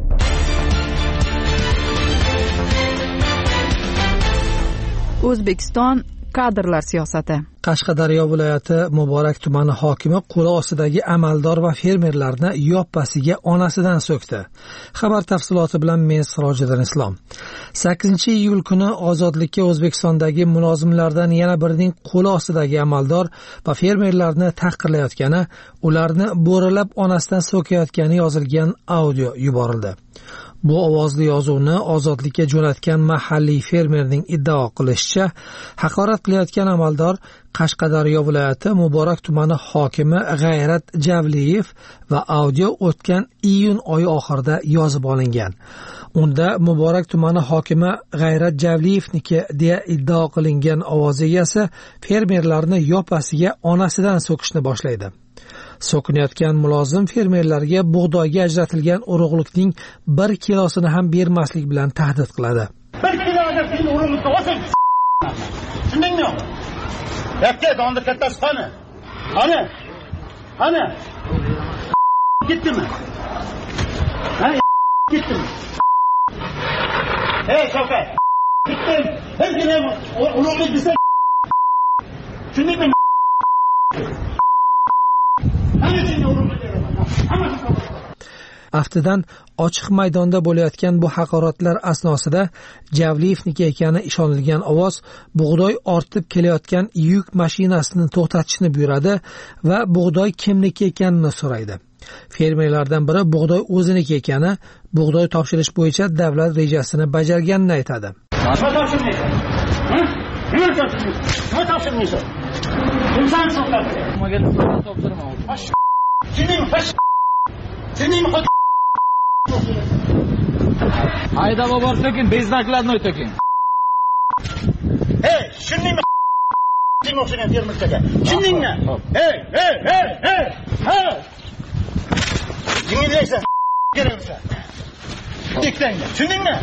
O'zbekiston kadrlar siyosati. Qashqadaryo viloyati Muborak tumani hokimi qo'li ostidagi amaldor va fermerlarni yoppasiga onasidan so'kdi. Xabar tafsiloti bilan men Sirojiddin Islom. sakkizinchi iyul kuni Ozodlikka O'zbekistondagi mulozimlardan yana birining qo'li ostidagi amaldor va fermerlarni tahqirlayotgani, ularni bo'ralab onasidan so'kayotgani yozilgan audio yuborildi. Bu ovozli yozuvni Ozodlikka jo'natgan mahalliy fermerning iddao qilishicha, haqorat qilayotgan amaldor Qashqadaryo viloyati Muborak tumani hokimi G'ayrat Javliyev va audio o'tgan iyun oyi oxirida yozib olingan. Unda Muborak tumani hokimi G'ayrat Javliyevniki deya iddao qilingan ovoz egasi fermerlarni yoppasiga onasidan so'kishni boshlaydi. So'kinayotgan mulozim fermerlarga bug'doyga ajratilgan urug'likning bir kilosini ham bermaslik bilan tahdid qiladi. Bir kilo ajratilgan urug'likni olsang, tushundingmi? Yakka donda kattasi qani? Qani? Qani? Ketdimi? Ha, ketdimi? Hey, Shavkat. Ketdim. Bir kilo urug'lik desang, tushundingmi? Aftidan ochiq maydonda bo'layotgan bu haqoratlar asnosida Javliyevniki ekani ishonilgan ovoz bug'doy ortib kelayotgan yuk mashinasini to'xtatishni buyuradi va bug'doy kimniki ekanini so'raydi. Fermerlardan biri bug'doy o'ziniki ekani, bug'doy topshirish bo'yicha davlat rejasini bajarganini aytadi. Nima topshirmaysan? Ha? Nima topshirmaysan? Nima topshirmaysan? Kimsan so'qadi? Nimaga topshirmaysan? Sening fash. Sening Haydab olib to'king, beznaklarni o'toking. Hey, tushundingmi? Sen o'xshagan termizchaga. Tushundingmi? Hey, hey, hey, hey. Ha! Yengillaysan. Keraksa. Tektangda. Tushundingmi?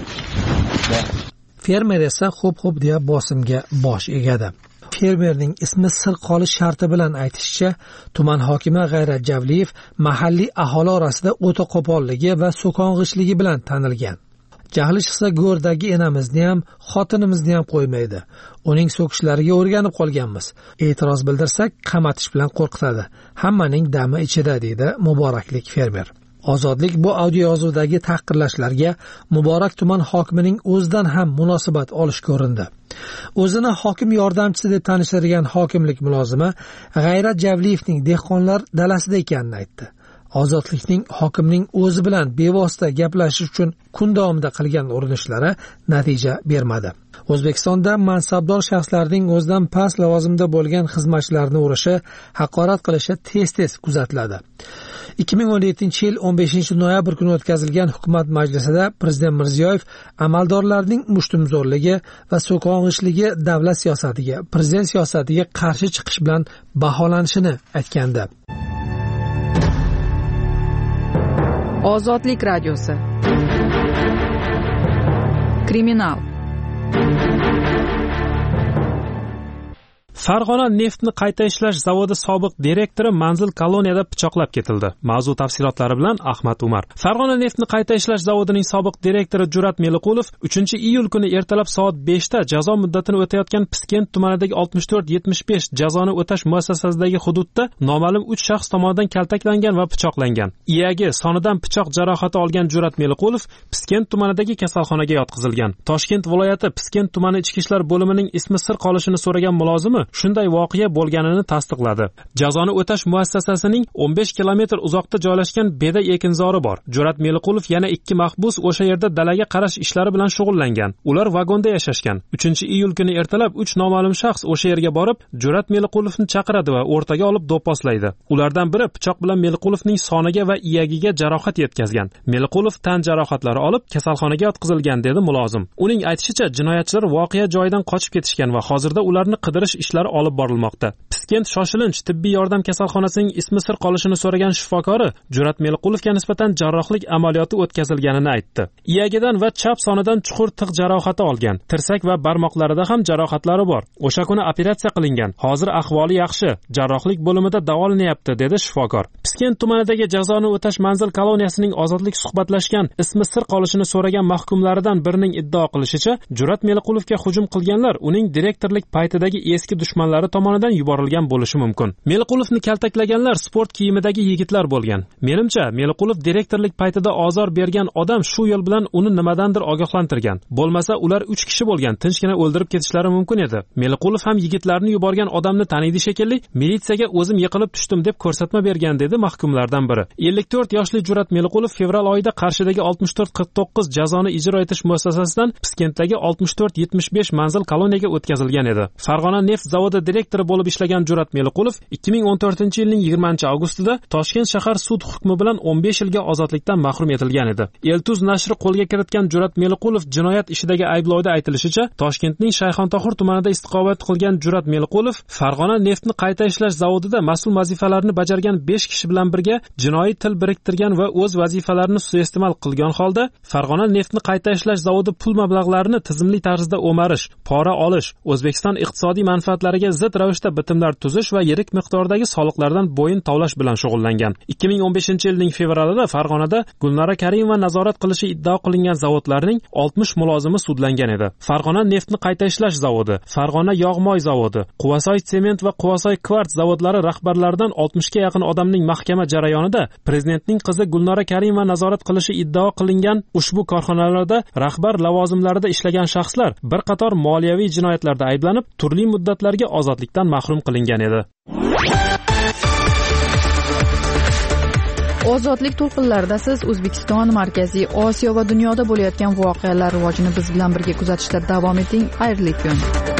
Fermer esa xo'p-xo'p deya bosimga bosh egadi. Fermerning ismi sir qolish sharti bilan aytishicha, tuman hokimi G'ayrat Javliyev mahalliy aholi orasida o'ta qo'polligi va so'kong'ichligi bilan tanilgan. Jahli chiqsa go'rdagi enamizni ham, xotinimizni ham qo'ymaydi. Uning so'kishlariga o'rganib qolganmiz. E'tiroz bildirsak, qamatish bilan qo'rqitadi. Hammaning dami ichida, deydi Muboraklik fermer. Ozodlik bu audio yozuvdagi tahqirlashlarga Muborak tuman hokimining o'zidan ham munosabat olish ko'rindi. O'zini hokim yordamchisi deb tanishtirgan hokimlik mulozimi G'ayrat Javliyevning dehqonlar dalasida ekanini aytdi. Ozodlikning hokimning o'zi bilan bevosita gaplashish uchun kun davomida qilgan urinishlari natija bermadi. O'zbekistonda mansabdor shaxslarning o'zidan past lavozimda bo'lgan xizmatchilarni urishi, haqorat qilishi tez-tez kuzatiladi. ikki ming o'n yettinchi yil o'n beshinchi noyabr kuni o'tkazilgan hukumat majlisida Prezident Mirziyoyev amaldorlarning mushtumzo'rligi va so'kong'ichligi davlat siyosatiga, prezident siyosatiga qarshi chiqish bilan baholanishini aytgandi. Ozodlik radiosi. Kriminal. Farg'ona neftni qayta ishlash zavodi sobiq direktori Manzil koloniyada pichoqlab ketildi. Mavzu tafsilotlari bilan Ahmad Umar. Farg'ona neftni qayta ishlash zavodining sobiq direktori Jurat Meliqulov uchinchi iyul kuni ertalab soat beshda jazo muddatini o'tayotgan Piskent tumanidagi oltmish to'rt yetmish besh jazoni o'tash muassasasidagi hududda noma'lum uch shaxs tomonidan kaltaklangan va pichoqlangan. Iyagi sonidan pichoq jarohati olgan Jurat Meliqulov Piskent tumanidagi kasalxonaga yotqizilgan. Toshkent viloyati Piskent tumani ichki ishlar bo'limining ismi sir qolishini so'ragan mulozimi shunday voqea bo'lganini tasdiqladi. Jazoni o'tash muassasasining o'n besh kilometr uzoqda joylashgan Beda ekinzori bor. Jurat Meliqulov yana ikki mahbus o'sha yerda dalaga qarash ishlari bilan shug'ullangan. Ular vagonda yashashgan. uchinchi iyul kuni ertalab uch noma'lum shaxs o'sha yerga borib, Jurat Meliqulovni chaqiradi va o'rtaga olib do'pposlaydi. Ulardan biri pichoq bilan Meliqulovning soniga va iyagiga jarohat yetkazgan. Meliqulov tan jarohatlari olib kasalxonaga yotqizilgan, dedi mulozim. Uning aytishicha, jinoyatchilar voqea joyidan qochib ketishgan va hozirda ularni qidirish ishlari olib borilmoqda. Piskent shoshilinch tibbiy yordam kasalxonasining ismi sir qolishini so'ragan shifokori Jurat Meliqulovga nisbatan jarrohlik amaliyoti o'tkazilganini aytdi. Iyagidan va chap sonidan chuqur tig' jarohati olgan. Tirsak va barmoqlarida ham jarohatlari bor. O'sha kuni operatsiya qilingan. Hozir ahvoli yaxshi. Jarrohlik bo'limida davolanyapti, dedi shifokor. Piskent tumanidagi jazoni o'tash Manzil koloniyasining ozodlik suhbatlashgan ismi sir qolishini so'ragan mahkumlaridan birining iddao qilishicha, Jurat Meliqulovga hujum qilganlar uning direktorlik paytidagi eski dushmanlari tomonidan yuborilgan bo'lishi mumkin. Meliqulovni kaltaklaganlar sport kiyimidagi yigitlar bo'lgan. Menimcha, Meliqulov direktorlik paytida ozor bergan odam shu yo'l bilan uni nimadandir ogohlantirgan. Bo'lmasa ular uch kishi bo'lgan, tinchgina o'ldirib ketishlari mumkin edi. Meliqulov ham yigitlarni yuborgan odamni taniydi shekilli, militsiyaga o'zim yiqilib tushdim deb ko'rsatma bergan, dedi mahkumlardan biri. ellik to'rt yoshli Jurat Meliqulov fevral oyida Qarshidagi oltmish to'rt qirq to'qqiz jazoni ijro etish muassasasidan Piskentdagi oltmish to'rt yetmish besh Manzil koloniyaga o'tkazilgan edi. Farg'ona neft zavodi direktori bo'lib ishlagan Jurat Meliqulov ikki ming o'n to'rtinchi yilning yigirmanchi avgustida Toshkent shahar sud hukmi bilan o'n besh yilga ozodlikdan mahrum etilgan edi. Eltuz nashri qo'lga kiritgan Jurat Meliqulov jinoyat ishidagi ayblovda aytilishicha, Toshkentning Shayxontohur tumanida istiqomat qilgan Jurat Meliqulov Farg'ona neftni qayta ishlash zavodida mas'ul vazifalarni bajargan besh kishi bilan birga jinoiy til biriktirgan va o'z vazifalarini suiiste'mol qilgan holda Farg'ona neftni qayta ishlash zavodi pul mablag'larini tizimli tarzda o'marish, pora olish, O'zbekiston iqtisodiy manfaatlariga zid ravishda bitimlar tuzish va yirik miqdordagi soliqlardan bo'yin tovlash bilan shug'ullangan. ikki ming o'n beshinchi yilning fevralida Farg'onada Gulnora Karimova nazorat qilishi iddao qilingan zavodlarning oltmish mulozimi sudlangan edi. Farg'ona neftni qayta ishlash zavodi, Farg'ona yog'moy zavodi, Quvasoy sement va Quvasoy kvarts zavodlari rahbarlaridan oltmishga yaqin odamning mahkama jarayonida prezidentning qizi Gulnora Karimova nazorat qilishi iddao qilingan ushbu korxonalarda rahbar lavozimlarida ishlagan shaxslar bir qator moliyaviy jinoyatlarda ayblanib, turli muddatlarga ozodlikdan mahrum qilingan edi. Ozodlik to'lqinlarida siz O'zbekiston, Markaziy Osiyo va dunyoda bo'layotgan voqealar rivojini biz bilan birga kuzatishda davom eting. Xayrli kun.